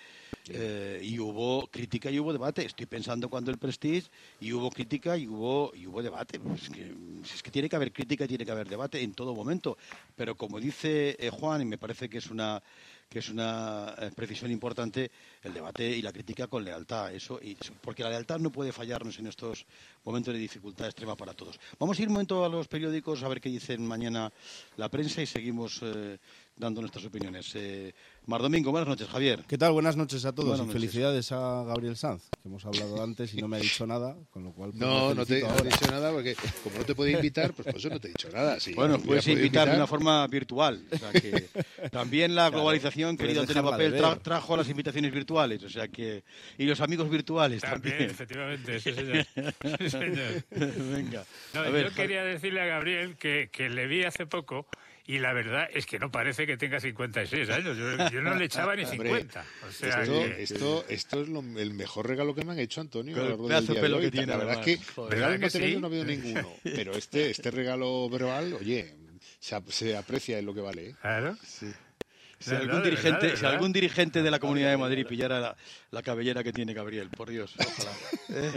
eh, y hubo crítica y hubo debate. Estoy pensando cuando el Prestige y hubo crítica y hubo y hubo debate. Pues es, que, es que tiene que haber crítica y tiene que haber debate en todo momento. Pero como dice eh, Juan, y me parece que es una que es una eh, precisión importante, el debate y la crítica con lealtad. Eso, y, porque la lealtad no puede fallarnos en estos momentos de dificultad extrema para todos. Vamos a ir un momento a los periódicos a ver qué dicen mañana la prensa y seguimos eh, dando nuestras opiniones. Eh, Mar Domingo, buenas noches, Javier. ¿Qué tal? Buenas noches a todos. Buenas y noches. Felicidades a Gabriel Sanz, que hemos hablado antes y no me ha dicho nada, con lo cual... Pues no, no te he dicho nada porque como no te puede invitar, pues por eso no te he dicho nada. Sí, bueno, puedes invitar, invitar de una forma virtual. O sea que también la globalización, claro, querido Antonio Papel, tra trajo las invitaciones virtuales, o sea que y los amigos virtuales también. También, efectivamente, sí, señor. Sí, señor. Venga. No, yo ver, quería decirle a Gabriel que, que le vi hace poco. Y la verdad es que no parece que tenga cincuenta y seis años. Yo, yo no le echaba ni cincuenta. O sea, esto, que... esto, esto es lo, el mejor regalo que me han hecho, Antonio. Con el pedazo de pelo que tiene. La verdad es que regalos materiales sí? no ha habido ninguno. Pero este, este regalo verbal, oye, se, se aprecia en lo que vale. ¿eh? Claro. Sí. Si, no, algún, no, dirigente, verdad, si algún dirigente de la Comunidad de Madrid pillara la, la cabellera que tiene Gabriel, por Dios, ojalá. ¿Eh?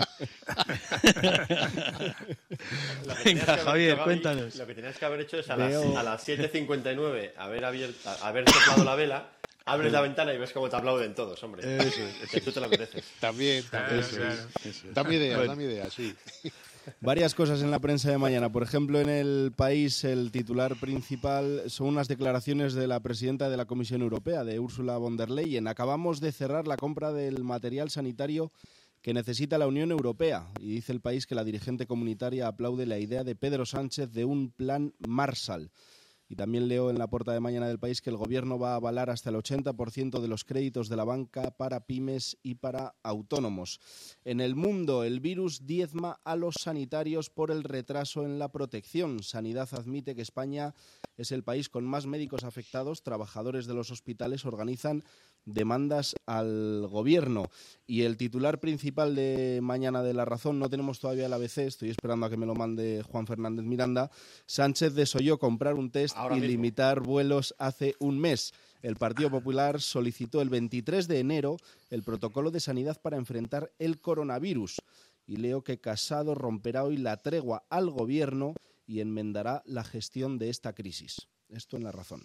Venga, Javier, Gaby, cuéntanos. Lo que tenías que haber hecho es a las, a las siete cincuenta y nueve haber, abierto, haber soplado la vela, abres la ventana y ves cómo te aplauden todos, hombre. Eso es. Que tú te lo mereces. También, también. Claro, eso claro. Es. Eso es. Dame idea, bueno. dame idea, sí. Varias cosas en la prensa de mañana. Por ejemplo, en El País, el titular principal son unas declaraciones de la presidenta de la Comisión Europea, de Ursula von der Leyen. Acabamos de cerrar la compra del material sanitario que necesita la Unión Europea. Y dice El País que la dirigente comunitaria aplaude la idea de Pedro Sánchez de un plan Marshall. Y también leo en la portada de mañana del País que el Gobierno va a avalar hasta el ochenta por ciento de los créditos de la banca para pymes y para autónomos. En El Mundo, el virus diezma a los sanitarios por el retraso en la protección. Sanidad admite que España es el país con más médicos afectados. Trabajadores de los hospitales organizan demandas al Gobierno. Y el titular principal de mañana de La Razón, no tenemos todavía el A B C, estoy esperando a que me lo mande Juan Fernández Miranda. Sánchez desoyó comprar un test Ahora y mismo. limitar vuelos hace un mes. El Partido Popular solicitó el veintitrés de enero el protocolo de sanidad para enfrentar el coronavirus. Y leo que Casado romperá hoy la tregua al Gobierno y enmendará la gestión de esta crisis. Esto en La Razón.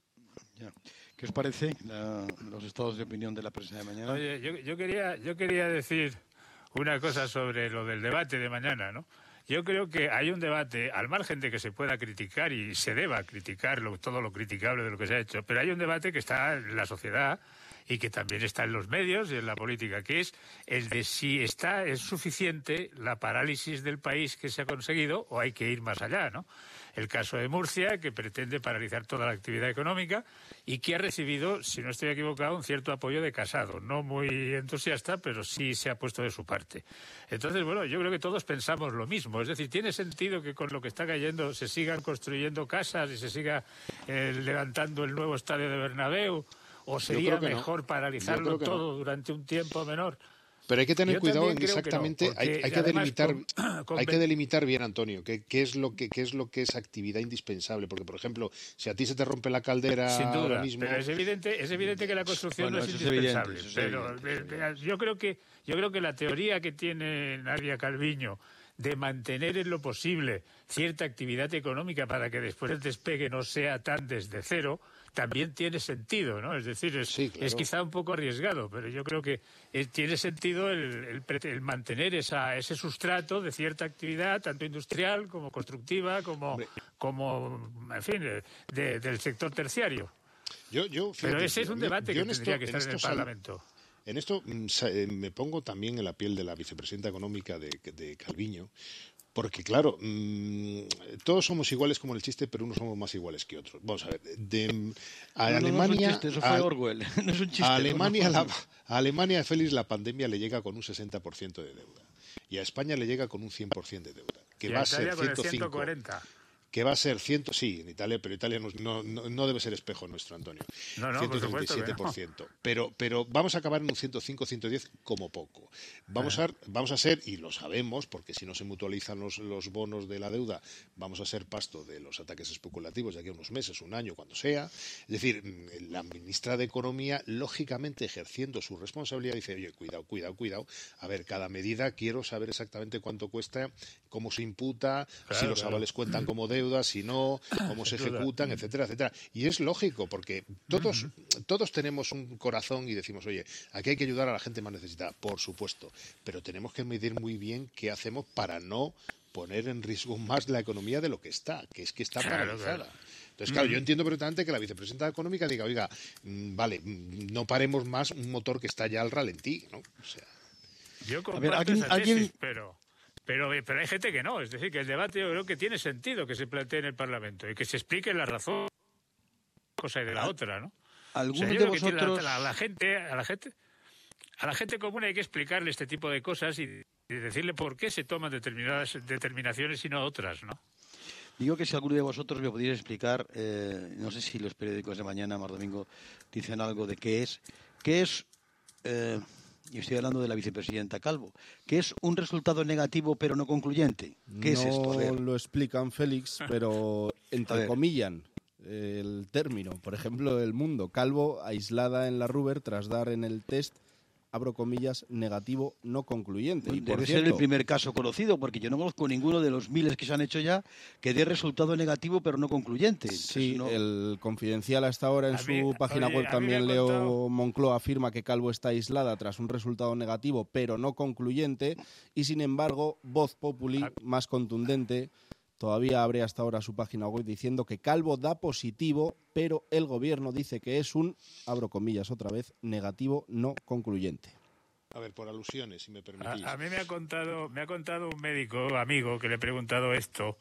Ya. ¿Qué os parece la, los estados de opinión de la prensa de mañana? Oye, yo, yo, quería, yo quería decir una cosa sobre lo del debate de mañana, ¿no? Yo creo que hay un debate, al margen de que se pueda criticar y se deba criticar lo, todo lo criticable de lo que se ha hecho, pero hay un debate que está en la sociedad y que también está en los medios y en la política, que es el de si está es suficiente la parálisis del país que se ha conseguido o hay que ir más allá, ¿no? El caso de Murcia, que pretende paralizar toda la actividad económica y que ha recibido, si no estoy equivocado, un cierto apoyo de Casado. No muy entusiasta, pero sí se ha puesto de su parte. Entonces, bueno, yo creo que todos pensamos lo mismo. Es decir, ¿tiene sentido que con lo que está cayendo se sigan construyendo casas y se siga eh, levantando el nuevo estadio de Bernabéu? ¿O sería mejor no. paralizarlo todo no. durante un tiempo menor? Pero hay que tener Yo cuidado en exactamente, no, hay, hay que delimitar, con, con hay que delimitar bien, Antonio, qué, qué es lo que qué es lo que es actividad indispensable, porque por ejemplo, si a ti se te rompe la caldera Sin duda, ahora mismo, pero es evidente, es evidente que la construcción bueno, no es indispensable. Es evidente, pero es evidente. yo creo que yo creo que la teoría que tiene Nadia Calviño de mantener en lo posible cierta actividad económica para que después el despegue no sea tan desde cero, también tiene sentido, ¿no? Es decir, es, sí, claro. es quizá un poco arriesgado, pero yo creo que es, tiene sentido el, el, el mantener esa, ese sustrato de cierta actividad, tanto industrial como constructiva, como, como en fin, de, de, del sector terciario. Yo, yo, fíjate, pero ese es un debate yo, yo que esto, tendría que estar en, en el Parlamento. En esto me pongo también en la piel de la vicepresidenta económica de, de Calviño, porque claro, mmm, todos somos iguales como en el chiste, pero unos somos más iguales que otros. Vamos a ver, de, a no, Alemania... No, no es un chiste, eso fue a, Orwell. No es un chiste. A Alemania, no, no. La, a Alemania, Félix, la pandemia le llega con un sesenta por ciento de deuda. Y a España le llega con un cien por ciento de deuda. Que y va a a ser Italia ciento cinco. Con el ciento cuarenta. Que va a ser cien, sí, en Italia, pero Italia no, no, no debe ser espejo nuestro, Antonio. No, no, ciento treinta y siete por ciento. Por supuesto, pero, pero vamos a acabar en un ciento cinco, ciento diez como poco. Vamos a, vamos a ser, y lo sabemos, porque si no se mutualizan los, los bonos de la deuda, vamos a ser pasto de los ataques especulativos de aquí a unos meses, un año, cuando sea. Es decir, la ministra de Economía, lógicamente ejerciendo su responsabilidad, dice, oye, cuidado, cuidado, cuidado. A ver, cada medida quiero saber exactamente cuánto cuesta, cómo se imputa, claro, si los claro. avales cuentan como deuda, si no, cómo se ejecutan, etcétera, etcétera. Y es lógico, porque todos, todos tenemos un corazón y decimos, oye, aquí hay que ayudar a la gente más necesitada, por supuesto, pero tenemos que medir muy bien qué hacemos para no poner en riesgo más la economía de lo que está, que es que está paralizada. Claro, claro. Entonces, claro, yo entiendo perfectamente que la vicepresidenta económica diga, oiga, vale, no paremos más un motor que está ya al ralentí, ¿no? O sea... Yo comparto esa tesis, pero... Pero, pero hay gente que no, es decir, que el debate yo creo que tiene sentido que se plantee en el Parlamento y que se explique la razón cosa y de la otra, ¿no? ¿Alguno o sea, de vosotros... La, la, la gente, a la gente, a la gente común hay que explicarle este tipo de cosas y, y decirle por qué se toman determinadas determinaciones y no otras, ¿no? Digo que si alguno de vosotros me pudiera explicar, eh, no sé si los periódicos de mañana, más domingo, dicen algo de qué es, qué es... Eh, y estoy hablando de la vicepresidenta Calvo, que es un resultado negativo pero no concluyente. ¿Qué no es esto? No lo explican, Félix, pero entrecomillan el término. Por ejemplo, El Mundo. Calvo aislada en la Ruber tras dar en el test abro comillas, negativo no concluyente. Bueno, y por debe cierto, ser el primer caso conocido, porque yo no conozco ninguno de los miles que se han hecho ya que dé resultado negativo pero no concluyente. Sí, no... el Confidencial hasta ahora en A su mí- página oye, web a mí también me ha Leo contado- Moncloa afirma que Calvo está aislada tras un resultado negativo pero no concluyente y sin embargo Voz Populi, más contundente, todavía abre hasta ahora su página web diciendo que Calvo da positivo pero el gobierno dice que es un, abro comillas otra vez, negativo no concluyente. A ver, por alusiones, si me permitís. A, a mí me ha contado, me ha contado un médico amigo que le he preguntado esto,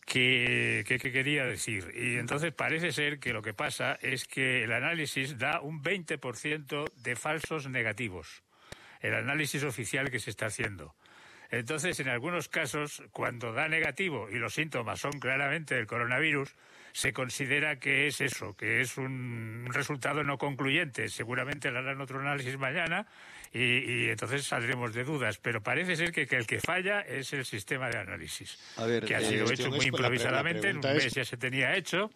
que, que, que quería decir. Y entonces parece ser que lo que pasa es que el análisis da un veinte por ciento de falsos negativos. El análisis oficial que se está haciendo. Entonces, en algunos casos, cuando da negativo y los síntomas son claramente del coronavirus, se considera que es eso, que es un resultado no concluyente. Seguramente le harán otro análisis mañana y, y entonces saldremos de dudas. Pero parece ser que, que el que falla es el sistema de análisis, A ver, que ha eh, sido la hecho cuestión muy es- la pre- la improvisadamente, en un pregunta es- mes ya se tenía hecho.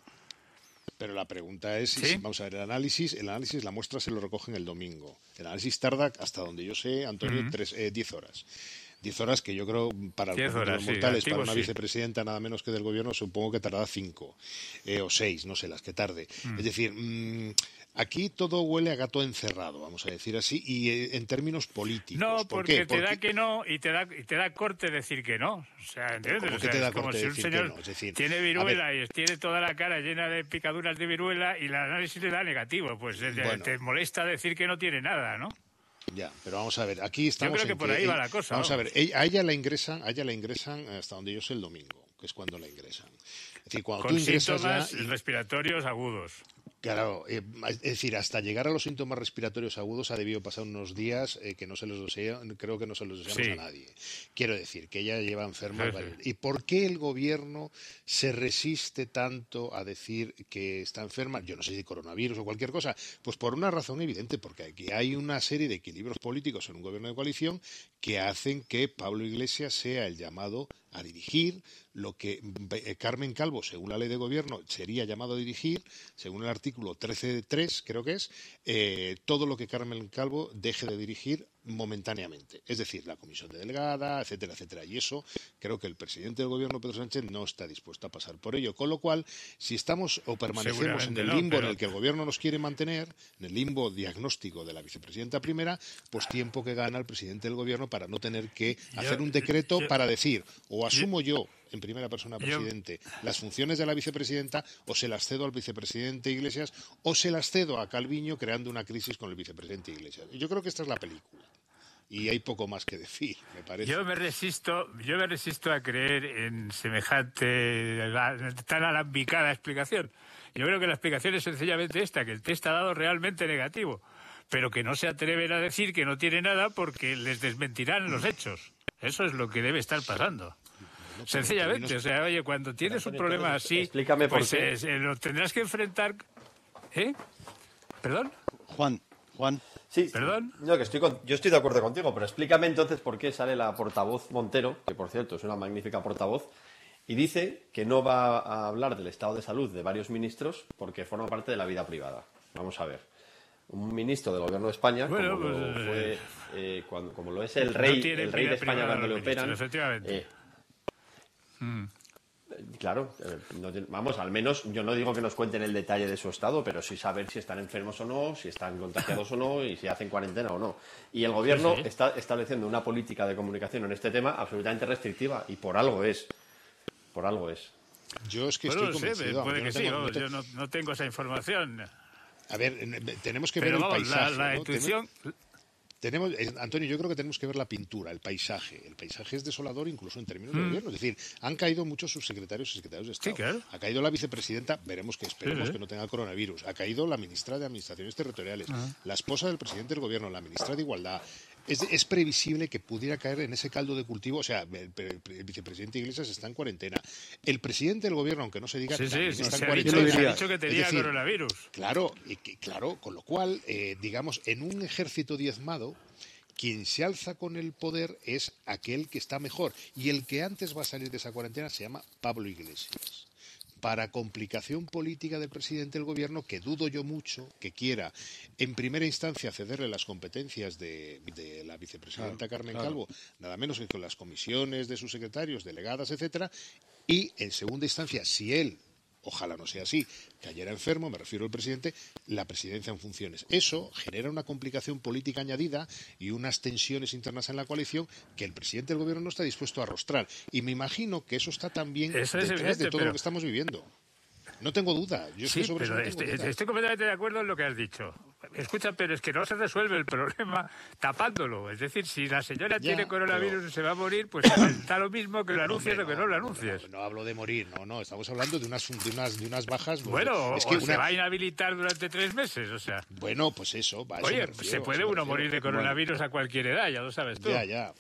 Pero la pregunta es, ¿Sí? si- vamos a ver, el análisis, el análisis, la muestra se lo recogen el domingo. El análisis tarda, hasta donde yo sé, Antonio, Ujú. tres, eh, diez horas. Diez horas que yo creo, para el Diez conjunto de horas, los sí, mortales, para antiguo una sí. vicepresidenta nada menos que del gobierno, supongo que tardará cinco eh, o seis, no sé, las que tarde. Mm. Es decir, mm, aquí todo huele a gato encerrado, vamos a decir así, y eh, en términos políticos. No, ¿Por porque qué? te da Porque- que no y te da y te da corte decir que no. O sea, ¿entiendes? ¿cómo O que sea, te da es como corte si un decir que señor no? Es decir, tiene a viruela y tiene toda la cara llena de picaduras de viruela y el análisis le da negativo. Pues eh, Bueno. te molesta decir que no tiene nada, ¿no? Ya, pero vamos a ver, aquí estamos creo que en por ahí ella- va la cosa, Vamos a vamos. ver, ella- a ella la ingresan, a ella la ingresan hasta donde yo sé el domingo, que es cuando la ingresan. Es decir, cuando Con tú ingresas síntomas ya y- respiratorios agudos. Claro, eh, es decir, hasta llegar a los síntomas respiratorios agudos ha debido pasar unos días eh, que no se los desea, creo que no se los deseamos Sí. a nadie. Quiero decir, que ella lleva enferma. Sí, sí. varios- ¿Y por qué el gobierno se resiste tanto a decir que está enferma? Yo no sé si coronavirus o cualquier cosa. Pues por una razón evidente, porque aquí hay una serie de equilibrios políticos en un gobierno de coalición que hacen que Pablo Iglesias sea el llamado a dirigir lo que eh, Carmen Calvo, según la ley de gobierno, sería llamado a dirigir, según el artículo trece punto tres, creo que es, eh, todo lo que Carmen Calvo deje de dirigir momentáneamente. Es decir, la comisión de delegada, etcétera, etcétera. Y eso creo que el presidente del gobierno, Pedro Sánchez, no está dispuesto a pasar por ello. Con lo cual, si estamos o permanecemos en Seguramente el no, limbo pero- en el que el gobierno nos quiere mantener, en el limbo diagnóstico de la vicepresidenta primera, pues tiempo que gana el presidente del gobierno para no tener que Yo- hacer un decreto yo- para decir, o asumo yo en primera persona Yo- presidente las funciones de la vicepresidenta, o se las cedo al vicepresidente Iglesias, o se las cedo a Calviño creando una crisis con el vicepresidente Iglesias. Yo creo que esta es la película. Y hay poco más que decir, me parece. Yo me resisto, yo me resisto a creer en semejante la- tan alambicada explicación. Yo creo que la explicación es sencillamente esta, que el test ha dado realmente negativo, pero que no se atreven a decir que no tiene nada porque les desmentirán los hechos. Eso es lo que debe estar pasando. Sencillamente, o sea, oye, cuando tienes un problema así, explícame por pues qué. eh, eh, lo tendrás que enfrentar. ¿Eh? ¿Perdón? Juan, Juan. Sí, ¿Perdón? No, que estoy con- yo estoy de acuerdo contigo, pero explícame entonces por qué sale la portavoz Montero, que por cierto es una magnífica portavoz, y dice que no va a hablar del estado de salud de varios ministros porque forma parte de la vida privada. Vamos a ver. Un ministro del gobierno de España, Bueno, como, lo pues, fue, eh, cuando, como lo es el no rey, tiene el rey de vida España privada cuando le los ministros, operan. efectivamente. eh, Mm. Claro, eh, no tiene- vamos, al menos yo no digo que nos cuenten el detalle de su estado, pero sí saber si están enfermos o no, si están contagiados o no y si hacen cuarentena o no. Y el gobierno Sí, sí. está estableciendo una política de comunicación en este tema absolutamente restrictiva y por algo es. Por algo es. Yo es que Bueno, estoy no sé, convencido. puede yo no que sí, tengo- no vamos, te- yo no, no tengo esa información. A ver, eh, tenemos que Pero ver el vamos, la, paisaje. la ¿no? intuición... Tenemos, eh, Antonio, yo creo que tenemos que ver la pintura, el paisaje. El paisaje es desolador incluso en términos de Mm. gobierno. Es decir, han caído muchos subsecretarios y secretarios de Estado. Sí, claro. Ha caído la vicepresidenta, veremos que esperemos Sí, sí. que no tenga coronavirus. Ha caído la ministra de Administraciones Territoriales, Ajá. la esposa del presidente del gobierno, la ministra de Igualdad. Es, es previsible que pudiera caer en ese caldo de cultivo. O sea, el, el- el vicepresidente Iglesias está en cuarentena. El presidente del gobierno, aunque no se diga, Sí, sí, también sí, está se en ha dicho, cuarentena. se ha dicho que Es tenía decir, coronavirus. Claro, y que- claro, con lo cual, eh, digamos, en un ejército diezmado, quien se alza con el poder es aquel que está mejor. Y el que antes va a salir de esa cuarentena se llama Pablo Iglesias. para complicación política del presidente del gobierno, que dudo yo mucho que quiera en primera instancia cederle las competencias de, de la vicepresidenta Claro, Carmen claro. Calvo, nada menos que con las comisiones de sus secretarios, delegadas, etcétera, y en segunda instancia, si él, ojalá no sea así, cayera enfermo, me refiero al presidente, la presidencia en funciones. Eso genera una complicación política añadida y unas tensiones internas en la coalición que el presidente del gobierno no está dispuesto a arrostrar. Y me imagino que eso está también Eso es detrás evidente, de todo pero- lo que estamos viviendo. No tengo duda. Yo es que Sí, sobre eso pero no tengo estoy, duda. estoy completamente de acuerdo en lo que has dicho. Escucha, pero es que no se resuelve el problema tapándolo. Es decir, si la señora Ya, tiene coronavirus pero- y se va a morir, pues está lo mismo que lo anuncies o que no lo anuncies. No, no hablo de morir, no, no. Estamos hablando de unas, de unas, de unas bajas. pues, Bueno, es que o se una- va a inhabilitar durante tres meses, o sea. Bueno, pues eso. Va, a eso me Oye, refiero, se a puede eso me uno refiero. morir de coronavirus a cualquier edad, ya lo sabes tú. Ya, ya.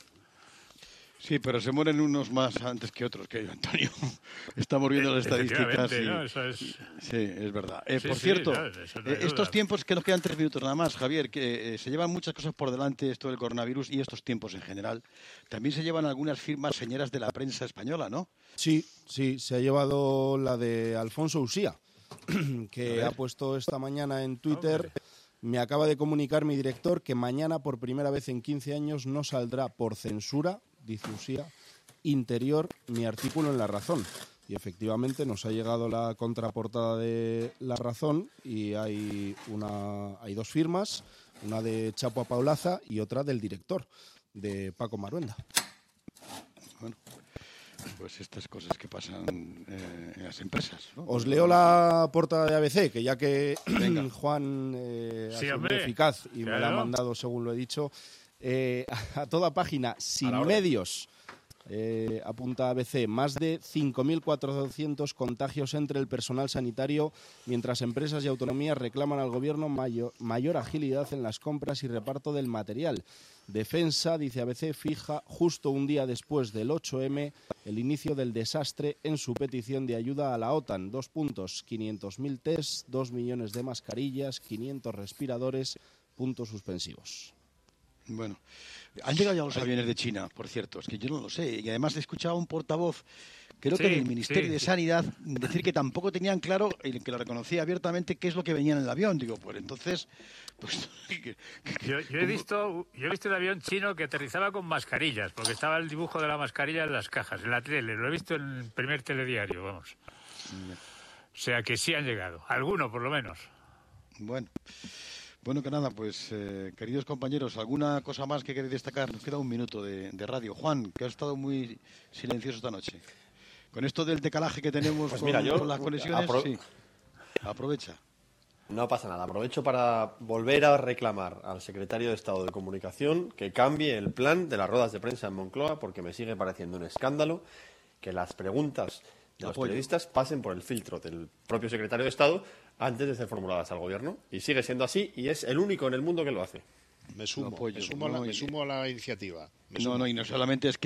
Sí, pero se mueren unos más antes que otros, querido Antonio. Estamos viendo las estadísticas. Efectivamente, Y... ¿no? Eso es... Sí, es verdad. Eh, Sí, por sí, cierto, no, eso no hay eh, estos duda. tiempos que nos quedan tres minutos nada más, Javier, que eh, se llevan muchas cosas por delante, esto del coronavirus y estos tiempos en general. También se llevan algunas firmas señeras de la prensa española, ¿no? Sí, sí, se ha llevado la de Alfonso Usía, A que ver. ha puesto esta mañana en Twitter. Me acaba de comunicar mi director que mañana, por primera vez en quince años, no saldrá por censura, dice Usía, interior mi artículo en La Razón. Y efectivamente nos ha llegado la contraportada de La Razón y hay, una, hay dos firmas, una de Chapo Apaulaza y otra del director, de Paco Maruenda. Bueno, pues estas cosas que pasan eh, en las empresas, ¿no? Os leo la portada de A B C, que ya que Venga. Juan eh, ha Sí, sido muy hombre. eficaz y me la ha Claro. mandado, según lo he dicho, eh, a toda página, sin la orden. medios. Eh, apunta A B C, más de cinco mil cuatrocientos contagios entre el personal sanitario, mientras empresas y autonomías reclaman al gobierno mayor, mayor agilidad en las compras y reparto del material. Defensa, dice A B C, fija justo un día después del ocho eme el inicio del desastre en su petición de ayuda a la OTAN. Dos puntos, quinientos mil test, dos millones de mascarillas, quinientos respiradores, puntos suspensivos. Bueno, han llegado ya los aviones de China, por cierto, es que yo no lo sé. Y además he escuchado a un portavoz, creo que Sí, del Ministerio sí. de Sanidad, decir que tampoco tenían claro, y que lo reconocía abiertamente, qué es lo que venía en el avión. Digo, pues entonces... Pues, que- Yo, yo he visto yo he visto un avión chino que aterrizaba con mascarillas, porque estaba el dibujo de la mascarilla en las cajas, en la tele. Lo he visto en el primer telediario, vamos. O sea que sí han llegado. Alguno, por lo menos. Bueno, bueno que nada, pues eh, queridos compañeros, ¿alguna cosa más que queréis destacar? Nos queda un minuto de, de radio. Juan, que has estado muy silencioso esta noche. Con esto del decalaje que tenemos Pues con, mira, yo con las conexiones, apro- sí. Aprovecha. No pasa nada. Aprovecho para volver a reclamar al secretario de Estado de Comunicación que cambie el plan de las ruedas de prensa en Moncloa, porque me sigue pareciendo un escándalo que las preguntas de los Apoyo. periodistas pasen por el filtro del propio secretario de Estado antes de ser formuladas al gobierno. Y sigue siendo así y es el único en el mundo que lo hace. Me sumo, Lo apoyo. me sumo, a, la, No, me y- sumo a la iniciativa. Me No, sumo. no, y no solamente es que